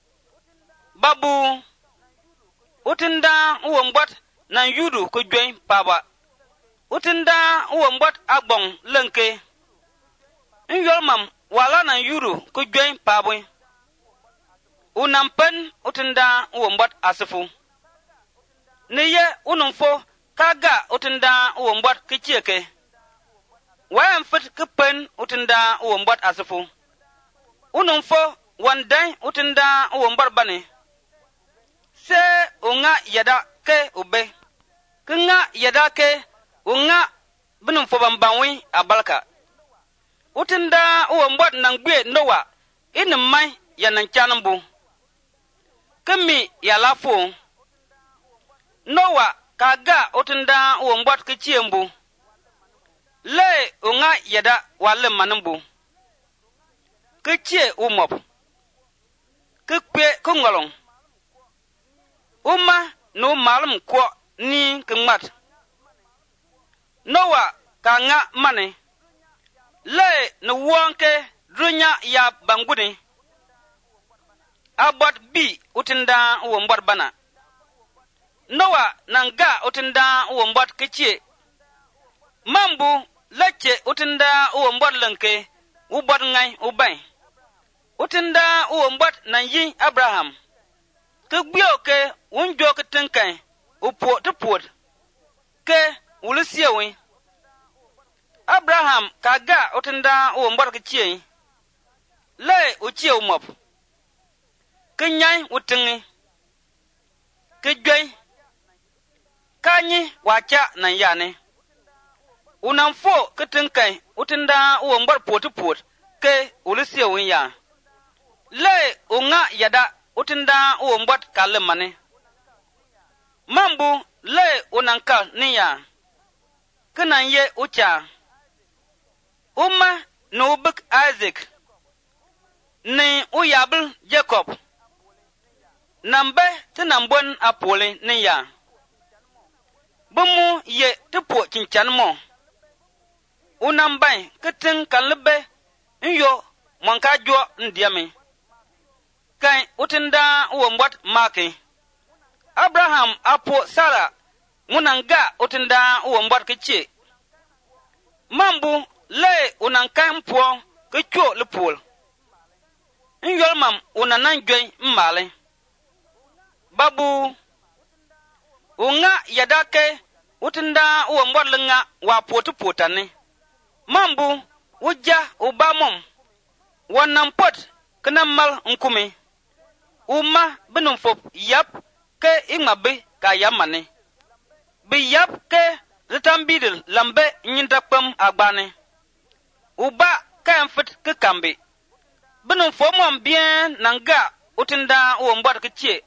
babu utinda wombot nan yudu kujwen paba utinda wombot agbon lenke nyolmam wala nan yudu kujwen pabwe unampen utinda wombot asifu niye unumfo kaga utinda wombot kichieke wayam fit kipen utinda wombot asifu unumfo wandai utinda wombot bane se unga yada ke ube kinga yada ke unga binumfo bambanwi abalka utinda wombot nangbe nowa inimai yananchanambu kemi yalafu nowa kaga utinda wombot kichiembu le unga yada wale manambu kichie umop kikpe kungolong uma no malum kwa ni kingmat nowa kanga mane le no wonke drunya ya bangudi abot bi utinda wombot bana nowa nanga utinda wombot kichie mambu leche utinda wombot lenke ubot ngai ubai utinda wombot nan yi Abraham kgbio ke unjo ketenkai upo tupot ke ulisiewi Abraham kaga utinda wo mbot kichie le uchie umop kinyai utingi kijwei kanyi wacha nan yane unamfo kitinkai utinda wo mbot potupot ke ulisia winya le unga yada utinda wo mbot kalemane mambu le unanka niya kinan ye ucha Uma no buk Isaac ni uyabul Jacob nambe tinambon apole ni ya bumu ye tupo chinchan mo unambai kitin kalbe nyo monka jo ndiame kai utinda uombot maki Abraham apo Sara munanga utinda uombot kiche mambu le unankan po kicho lupol nyolmam unanan joy mbale babu unga yadake utinda uombot lenga wa potu potane mambu uja ubamom wanampot kanamal nkume uma benumfop yap ke ingmabe ka yamane bi yap ke ritambidil lambe nyindakpam agbane uba kan fit ke kambe benum fomom bien nanga utinda wo mbot ke che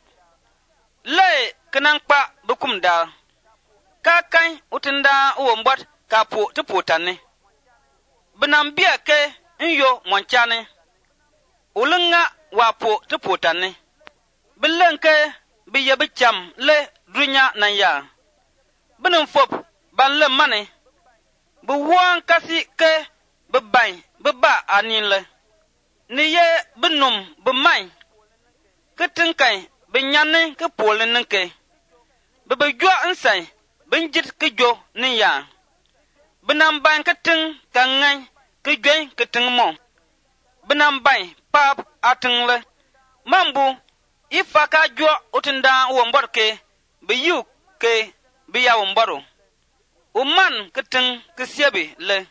le kanankpa bukumda ka kan utinda wo mbot ka po tupotane benam bia ke nyo monchane ulunga wa po tupotane bilenke biye bicham le dunya nan ya benum fop ban le mane bu wan kasi ke beba anile niye benum bemai ketinkai benyane ke polenke bebe jwa nsai benjit ke jo niya benam ban ketin kangai ke gwen ketin mo benam bai pap atingle mambu ifaka jwa utinda womborke beyu ke biya womboro uman ketin kesiebe le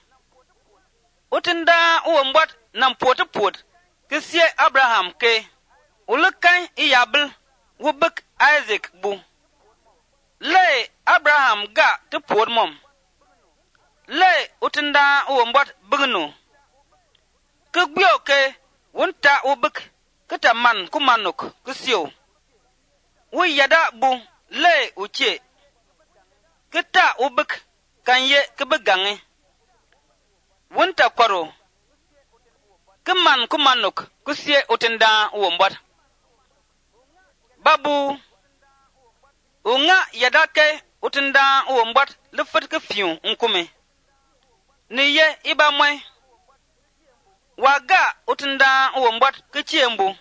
utinda uombot nam potupot kesie Abraham ke ulukan iyabel wubuk Isaac bu le Abraham ga tupot mom le utinda uombot bugnu kugbiyo ke wunta wubuk kita man kumanuk kesio wiyada bu le uche kita wubuk kanye kebegange wunta kwaro keman kumanuk kusie utinda uombot babu unga yadake utinda uombot lufut ke fiu nkume niye ibamwe waga utinda uombot ke chiembu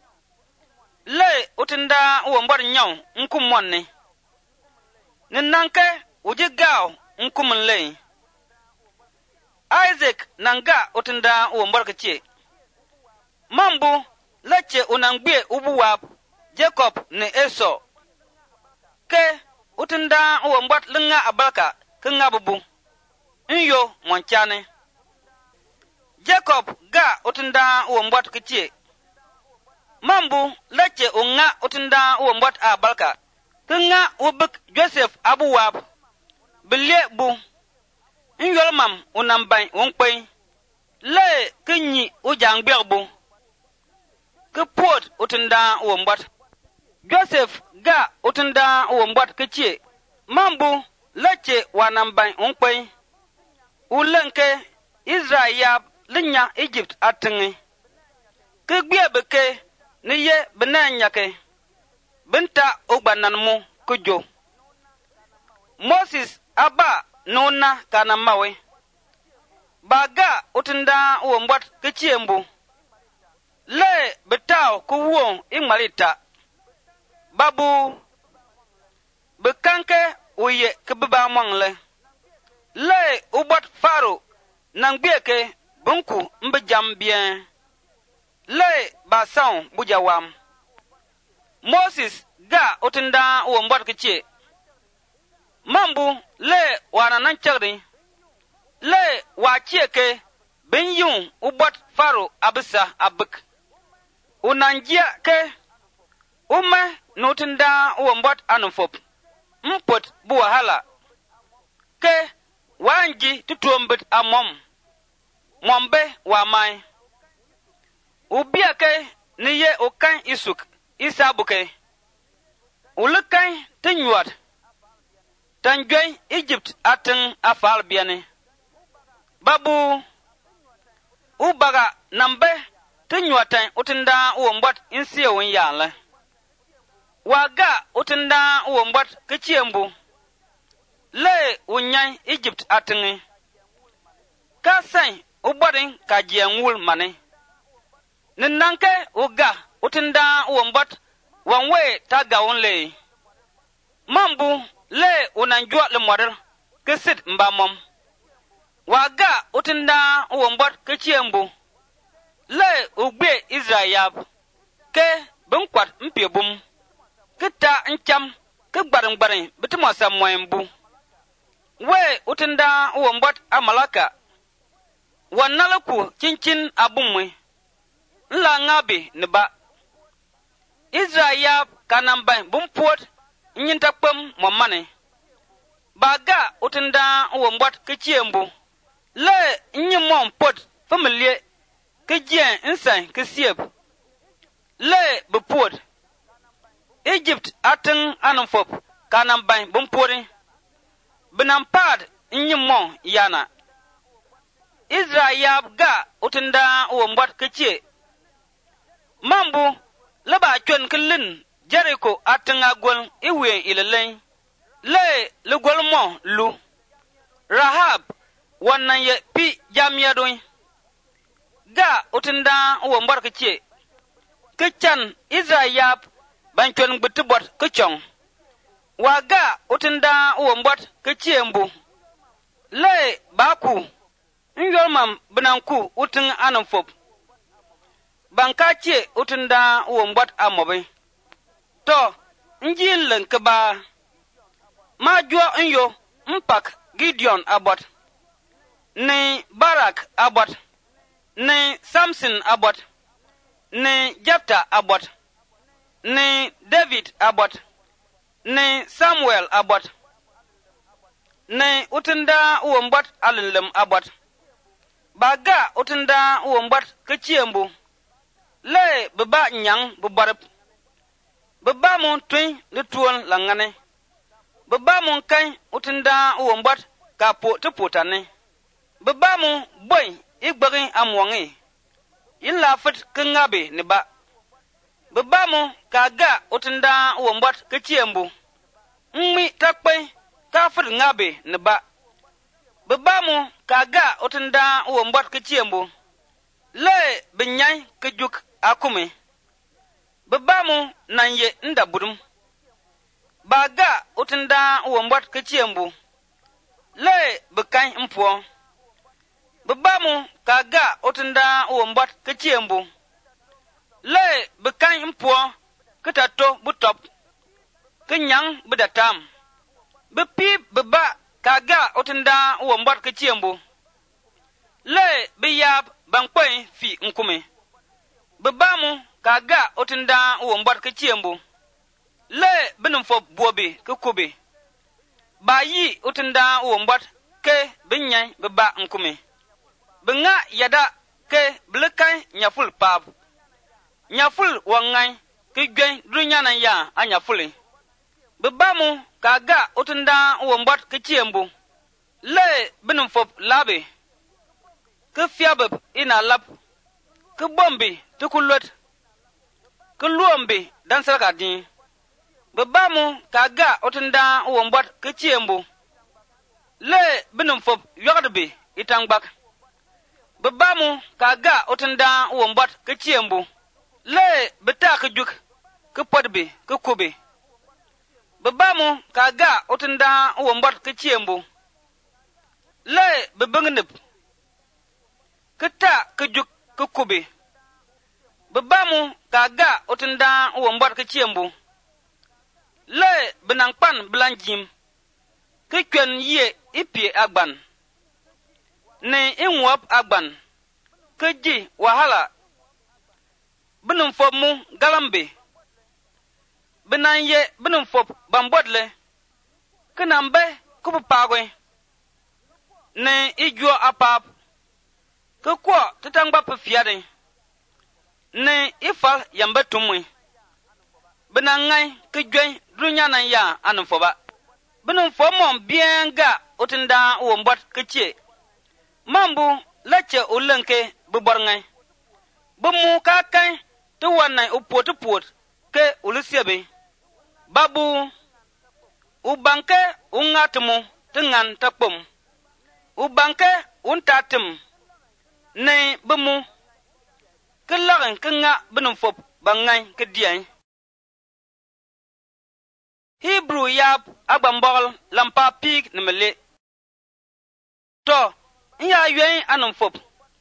le utinda uombot nyaw nkumonne ninanke ujigao nkumunle Isaac nanga utinda uombot keche mambu leche unangbe ubuwap Jacob ne Esau ke utinda uombot lenga abalka kenga bubu nyo monchane Jacob ga utinda uombot keche mambu leche unga utinda uombot abalka kenga ubuk Joseph abuwap bilie bu nyolmam unambai wonkpei le kinyi ujangberbu kepot utinda uombot Joseph ga utinda uombot keche mambu leche wanambai wonkpei ulenke Israel linya Egypt atingi kegbiebeke niye benanyake benta ogbananmu kujo Moses aba nuna kana mawe baga utinda uombot kechiembu le betao kuwon ingmalita babu bekanke uye kebeba mongle le ubot faro nangbieke bunku mbejam bien le basan bujawam Moses ga utinda uombot keche mambu le wana nan chagri le wa chieke bin yung ubot faro abisa abik unanjia ke ume nutinda uombot anufop mpot buwahala ke wanji tutuombit amom mombe wa mai ubia ke niye ukan isuk isabuke ulukan tinyuat tanjoi Egypt atin afal biane babu ubaga nambe tinyuatan utinda uombot insiewun yale waga utinda uombot kichiembu le unyan Egypt atin kasai ubodin kajienwul mane ninanke uga utinda uombot wanwe tagawun mambu le unanjua le model kisit mbamom waga utinda uombot kichiembu le ugbe Israel ke bunkwat mpiebum kita ncham ke gbarin bitimo samwembu we utinda uombot amalaka wanalaku chinchin abumwe nla ngabi niba Israel kanamba bumpot nyintakpam momane baga utinda uombot kichiembu le nyimom pot familie kejien insan kesiep le bepot Egypt atin anfop kanamba bumpori binampad nyimom yana Israel ga utinda uombot kichie mambu laba chon kilin Jericho atin agol iwe ilelen le lugol mo lu Rahab wannan ye pi jamiyadun ga utinda uombot kichie kichan Israel ban chon gbutubot kichong waga utinda uombot kichiembu le baku nyolmam binanku utin anfop bankache utinda uombot amobe to njillen keba majwo nyo mpak Gideon abot ni Barak abot ni Samson abot ni Jepta abot ni David abot ni Samuel abot ni utinda uombot alinlem abot baga utinda uombot kichiembu le beba nyang bubarep beba mun twin lituon langane beba mun kai utinda uombot kapo tuputane beba mun boy igbagin amwangi illa fit kingabe ni ba beba mun kaga utinda uombot kichiembu mmi takpe ka fit ngabe ni ba beba mun kaga utinda uombot kichiembu le binyai kijuk akume bebamu nanye ndabudum baga utinda uombot kichiembu le bekan mpuo bebamu kaga utinda uombot kichiembu le bekan mpuo kitato butop kinyang bidatam bepi beba kaga utinda uombot kichiembu le biyab bankwe fi nkume bebamu kaga utinda uombot kichiembu le binumfo buobe kukube bayi utinda uombot ke binyai beba nkume binga yada ke blikai nyaful pab nyaful wangai ke gwen dunyana ya anyafule bebamu kaga utinda uombot kichiembu le binumfo labe ke fiabab ina lab ke bombi tukulot ke luombi dan sarkadin bebamu kaga utinda uombot kichiembu le binumfop yogdbe itangbak bebamu kaga utinda uombot kichiembu le betak juk ke podbe ke kube bebamu kaga utinda uombot kichiembu le bebengnep kita kejuk kukube bebamu kaga utinda uombot kichiembu le benangpan belanjim kikwen ye ipie agban ni inwop agban keji wahala binum fop mu galambe binan ye binum fop bambodle kenambe kubu pagwe ni ijuo apap ke kwa tetangba pefiade ni ifal yambe tumwe binan ngai ke jwe dunya nan ya anan foba binum fo mom bien ga utinda wo mbot ke che mambu lache ulenke bubor ngai bumu ka kai tu wanai upot ke ulusebe babu ubanke ungatmu tengan takpum ubanke untatim ne bumu kelagan kenga benum fop bangai kedian Hebrew yap agbambol lampa pig nemele to ya yuen anum fop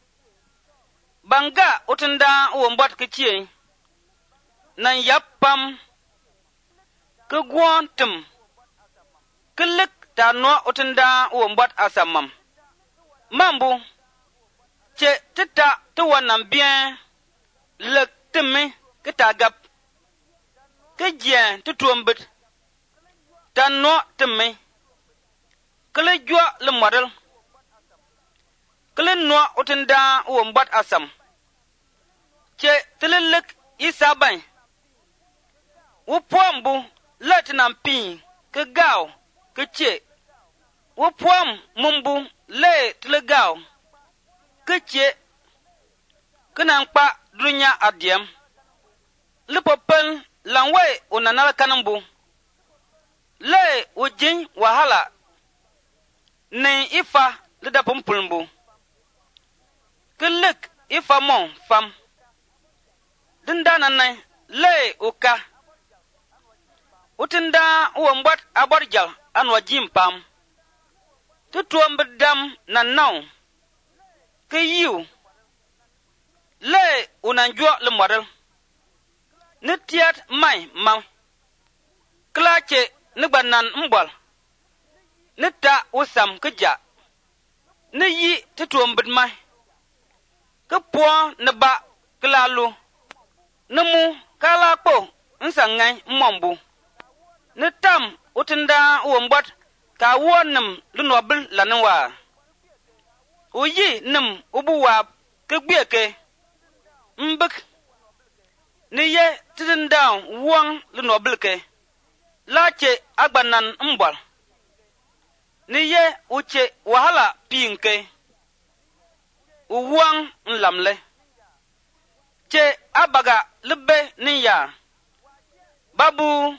banga utenda wo mbot kechie nan yapam ke gwontum kelek ta no utenda wo mbot asamam mambu che tita to wanam bien lek teme ke tagap ke jien tutuombet ta no teme kele jwa le model kele no utenda wo mbot asam che telelek isaban upombu letinam pin ke gaw ke che upom mumbu le tlegaw ke che kenan pa dunya adiem le popel lanwe unanala kanambu le ujin wahala ne ifa le da pompulmbu kelek ifa mon fam dindana nai le uka utinda wo mbot aborjal anwa jimpam tutuom bedam nanau ke yiu le unanjua le model nitiat mai mam klache nigbanan mbol nita usam keja ne yi tutuom bedmai ke po ne ba klalu nemu kala po nsangai mombu netam utinda wo mbot ka wonum lunobel lanwa uyi nim ubuwa ke gbieke mbek ni ye tinda won lunobel ke lache agbanan mbol ni ye uche wahala pinke uwang nlamle che abaga lebe niya babu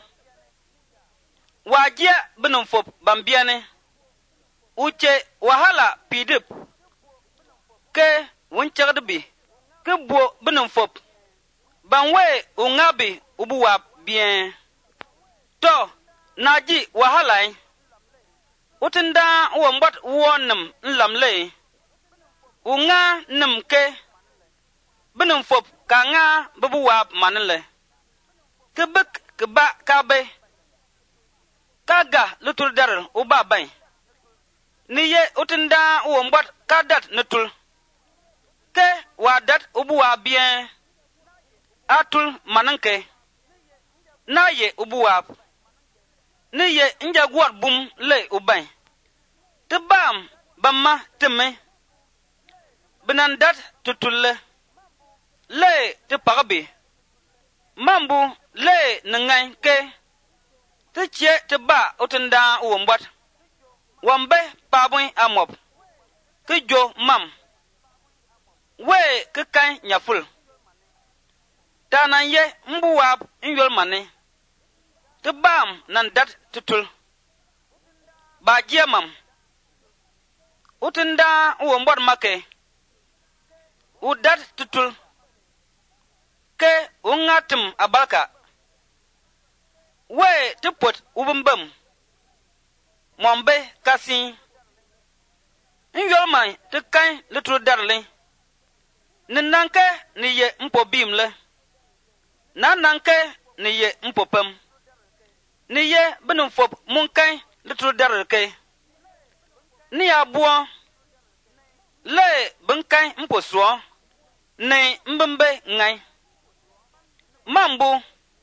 wajia binum fop bambiane uche wahala pidip ke wunchagdbi ke bo binum fop banwe ungabi ubuwa bien to naji wahala utinda wo mbot wonum nlamle unga nimke binum fop kanga bubuwa manle kebek keba kabe kaga lutul dar uba bay niye utinda wo mbot kadat nutul ke wadat ubuwa bien atul mananke naye ubuwa niye njagwar bum le ubay tebam bamma teme binandat tutulle le te pagbe mambu le nangai ke te che te ba utenda wo mbot wambe pabun amop ke jo mam we ke kan nyaful tanan ye mbuwa nyol mane te bam nan dat tutul ba jemam utenda wo mbot make udat tutul ke ungatum abalka we tupot ubumbam mombe kasi nyolman te kan lutul darle ninanke ni ye mpo bimle nananke ni ye mpo pam ni ye binum fop munkai lutul darle ke ni abuo le bunkai mposwo ne mbembe ngai mambu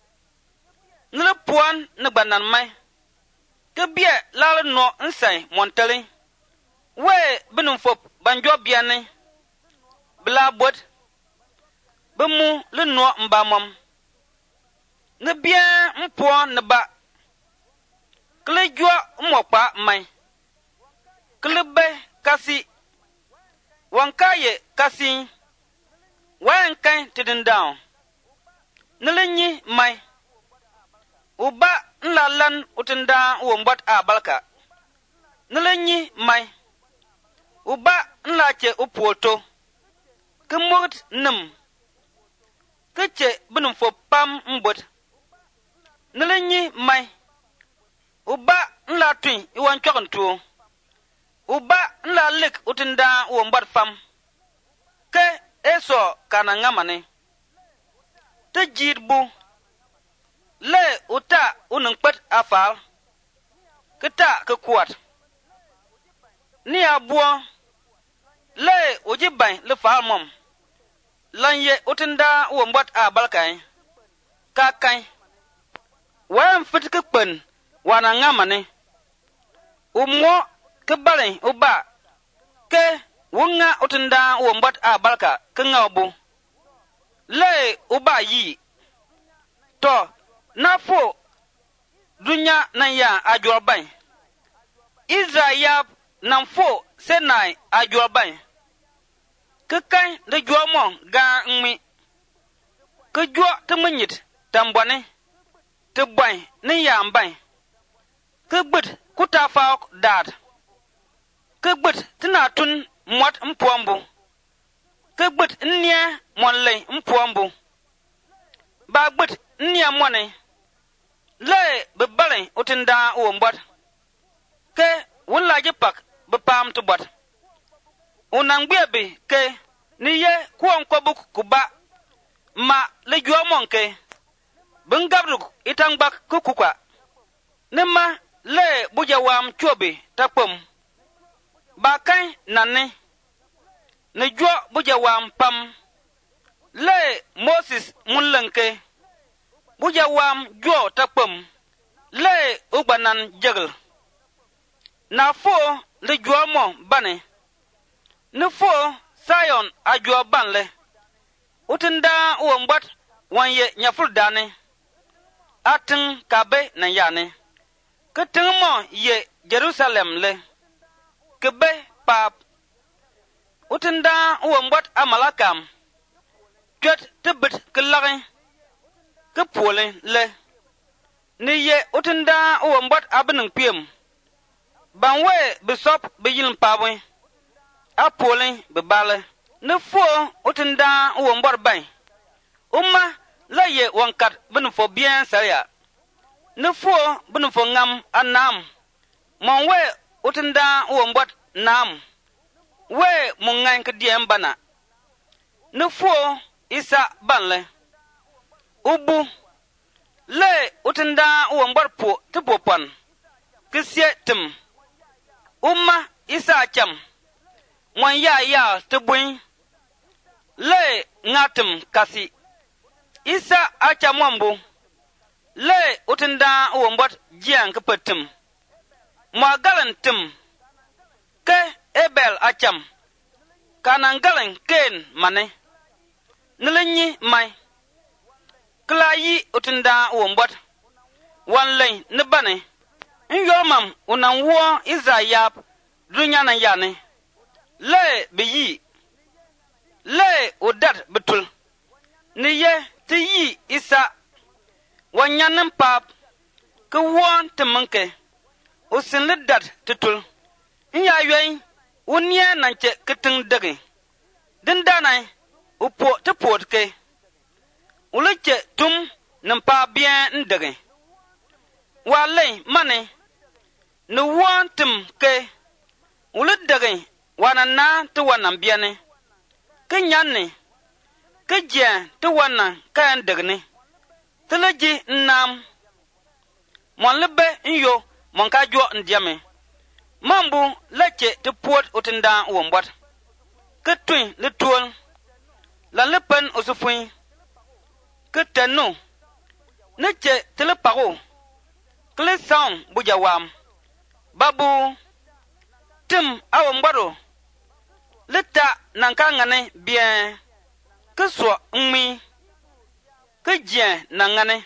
nle puan ne gbanan mai ke bie la no nsai montali we binum fop banjo biane bla bot bemu le no mbamam ne bien mpo ne ba kle jo mokpa mai kle be kasi wankaye kasi wankai tidin down nelenyi mai uba nlalan utinda wombat abalka nelenyi mai uba nlache upoto kemurt nim keche binum fo pam mbot nelenyi mai uba nla twin iwan chokntu uba nla lik utinda wombat fam ke eso kana ngamane te jirbu le uta unung pet afal kita ke kuat ni abuo le ujibai le fal mom lanye utinda wombat abalkai kakai wan fit ke pen wana ngamane umwo ke balen uba ke wunga utinda wombat abalka ke ngabu le uba yi to na fo dunya na ya ajorban Israel na fo senai ajorban ke kan de jomo ga nmi ke jo te munyit tambone te boy ni ya mban ke gbut kutafa dad ke gbut tina tun mot mpombu ke gbut nya monle mpombu ba gbut nya mone le be balen utinda wombot ke wulaje pak be pam to bot unangbe ke ni ye kuon kobuk kuba ma le jomonke bengabru itangbak kukukwa nema le bujawam chobe tapom ba kan nanne ne jo bujawam pam le Moses mullenke bujawam jo tapom le ubanan jegel na fo le jomo bane ne fo Zion ajo banle utinda wombat wanye nyaful dane atin kabe na yane ketin mo ye Jerusalem le kebe pap utinda wombat amalakam twet tebet kelare ke pole le ni ye utinda wombat abinin piem banwe bisop beyilin pabwe apole bebale ne fo utinda wombat bay umma la ye wankat bin fo bien saria ne fo bin fo ngam anam mon we utinda wombat nam we mun ngan ke diem bana ne fo isa banle ubu le utinda wombat po tupopon kisie tim umma isa cham mon ya tubun le ngatim kasi isa achamombu le utinda wombot jian kepetim ma galantim ke ebel acham kanangalan ken mane nilenyi mai klayi utinda wombot wanlen ne bane nyomam unan wo Israel dunya na yane le beyi le udat betul ni ye ti yi isa wanyanan pap ke won te manke usin le dat tutul nya yoy unie nanche keting dege din danai upo te pot ke uleche tum nan pa bien ndege wale mane ne won tum ke ulud dege wanana te wanan biane ke nyanne ke je te wana kan degne teleji nam mon lebe nyo mon ka jo ndiame mambu leche te pot utinda wombot ke twin le tuol la le pen osufui ke tenu ne che tele pago kle sound bujawam babu tim awambaro leta nanka ngane bien ke so nmi ke jien nangane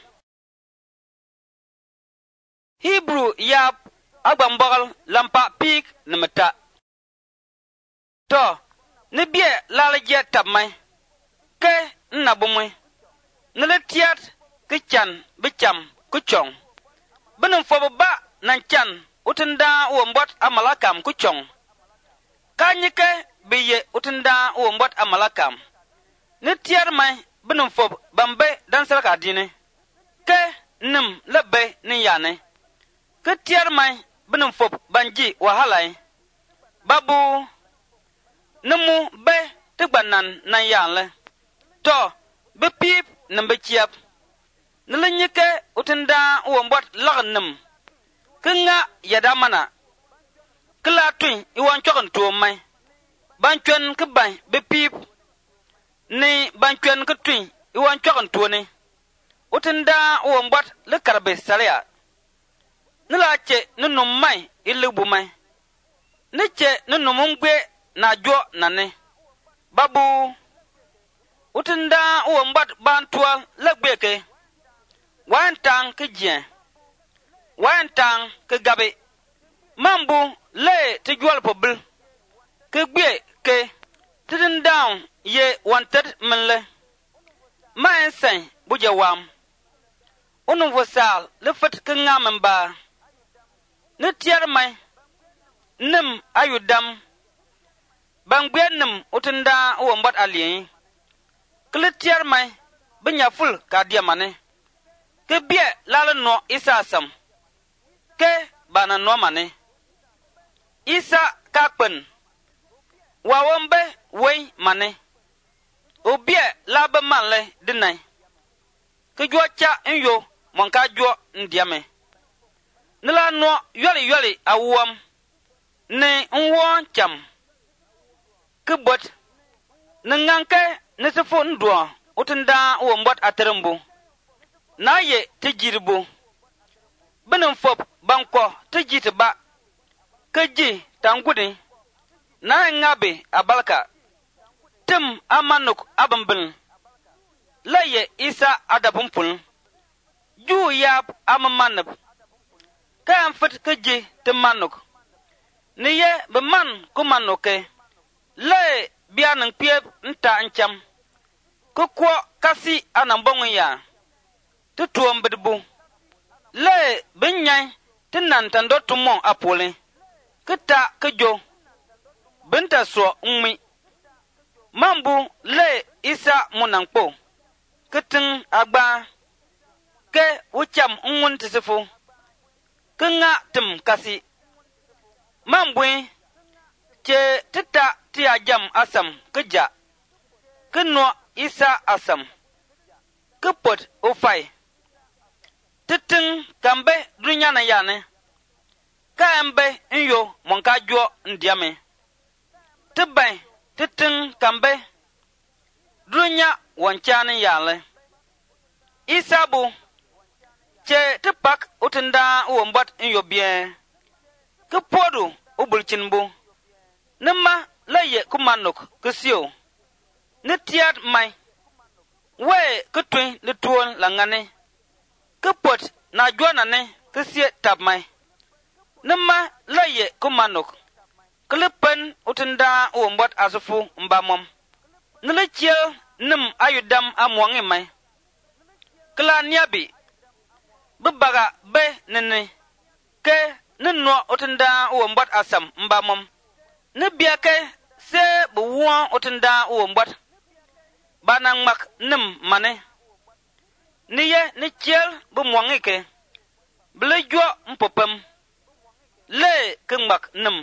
Hebrew yap agbambogal lampa pik nemata to ne bie lalaje tabmai ke nabumwe ne le tiat ke chan bicham ku chong benum fo ba nan chan utunda wombot amalakam ku chong kanyike biye utunda wombot amalakam ne tiar mai benum fo bambe dan sarka dine ke nim lebe ni yane ke tiar mai benum fo banji wahalai babu nemu be tigbanan nan yanle to be pip nambe chiap nele nyike utunda wombot lagnem kinga yadamana kila twin iwan chokon to mai banchwen ke ban be pip ni banchwen ke twin iwan chokon to ni utunda wombot le karbe salia nila che nunum mai ilubu mai niche nunum ngwe na jo nane babu utunda wombot bantual legbeke wantang ke jien wantang ke gabe mambu le te jwal pobl ke gbe ke tin down ye wanted menle ma sen bujawam unu vosal le fat ke ngamamba ne tiar mai nim ayudam bangbe nim utunda wombot alien kle tiar mai benya ful ka diamane ke bie lala no isa sam ke bana no mane isa kakpen wawombe wei mane obie laba manle dinai ke jocha enyo monka jo ndiame nila no yoli awom ne nwo cham ke bot nanganke ne sefo ndo utunda wombot aterembu na ye tejirbu benum fop banko tejitba keji tangudi na ngabe abalka tim amanuk abambin laye isa adabumpul ju yab amamanab kan fit keji timanuk niye be man kumanuke le bianang piep nta ncham ko kasi anambongo ya tutuom bedbu le binyai tinan tando tumon apole kita kejo benta so nmi mambu le isa munangpo kitin agba ke ucham ngun tisifu kinga tim kasi mambu che tita tia jam asam keja keno isa asam kepot ofai titin kambe dunya na yane kambe nyo monka jo ndiame tibai titin kambe dunya wanchane yale isabu che tipak utunda wombot nyo bien kepodu ubulchinbu nema laye kumanuk kusio netiat mai we kutwin lituon langane kepot na jwana ne kusie tab mai nema laye kumanuk klepen utunda wombot azufu mbamom nlechie nim ayudam amwangi mai kla niabi bebaga be nene ke nno utunda wombot asam mbamom ne biake se buwon utunda wombot banang mak nim mane niye ni chiel bu mwangi ke blejo mpopem le kengmak nim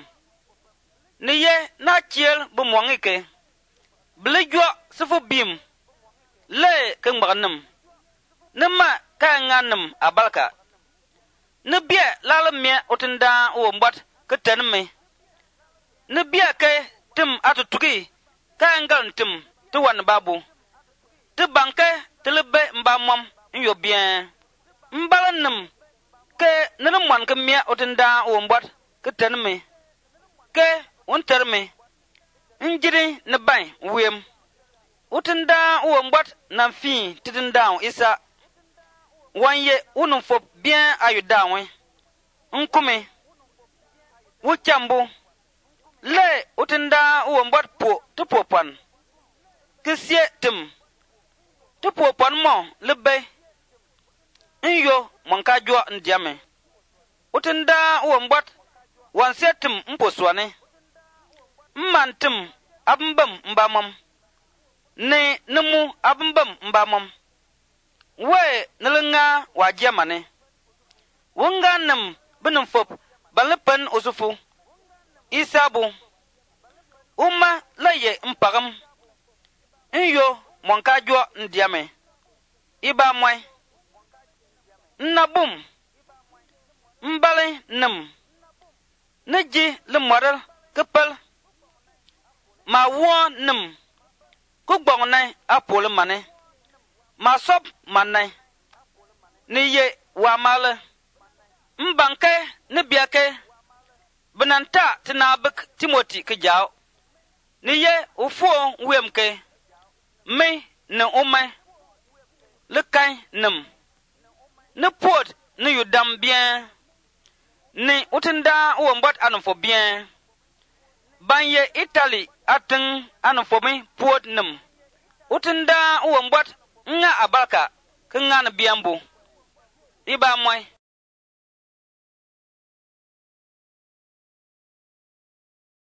niye na chiel bu mwangi ke blejo sufu bim le kengmak nim nema ka nganim abalka ne bie lalamie utunda wombot ketenme ne biake tim atutugi ka ngal tim tu wan babu tu banke telebe mba mom yo bien mbalanum ke nana man ke mia otinda o mbot ke tanme ke on terme injiri ne ban wem otinda o mbot na fi tidinda isa wanye unum fop bien ayudawe nkume wuchambu le otinda o mbot po tu popan kisie tim tu popan mo lebe inyo monka jwa ndiame utinda wo mbot wan setim mposwane mmantim abmbam mbamam ne nemu abmbam mbamam we nilnga wa jamane wonga nam binum fop balpen usufu isabu umma laye mpagam inyo monka jwa ndiame iba moy nabum mbale nam neji le model kepel ma wo nam ku gbong nai apol mane ma sop manai ni ye wa male mbanke ne biake benanta tinabek Timothy kejao ni ye ufuo wemke me ne umai le kai nam ne pot ne yudam bien ne utinda wo mbot anfo bien banye Italy atin anfo me pot nam utinda wo mbot nga abalka kinga na biambo iba moy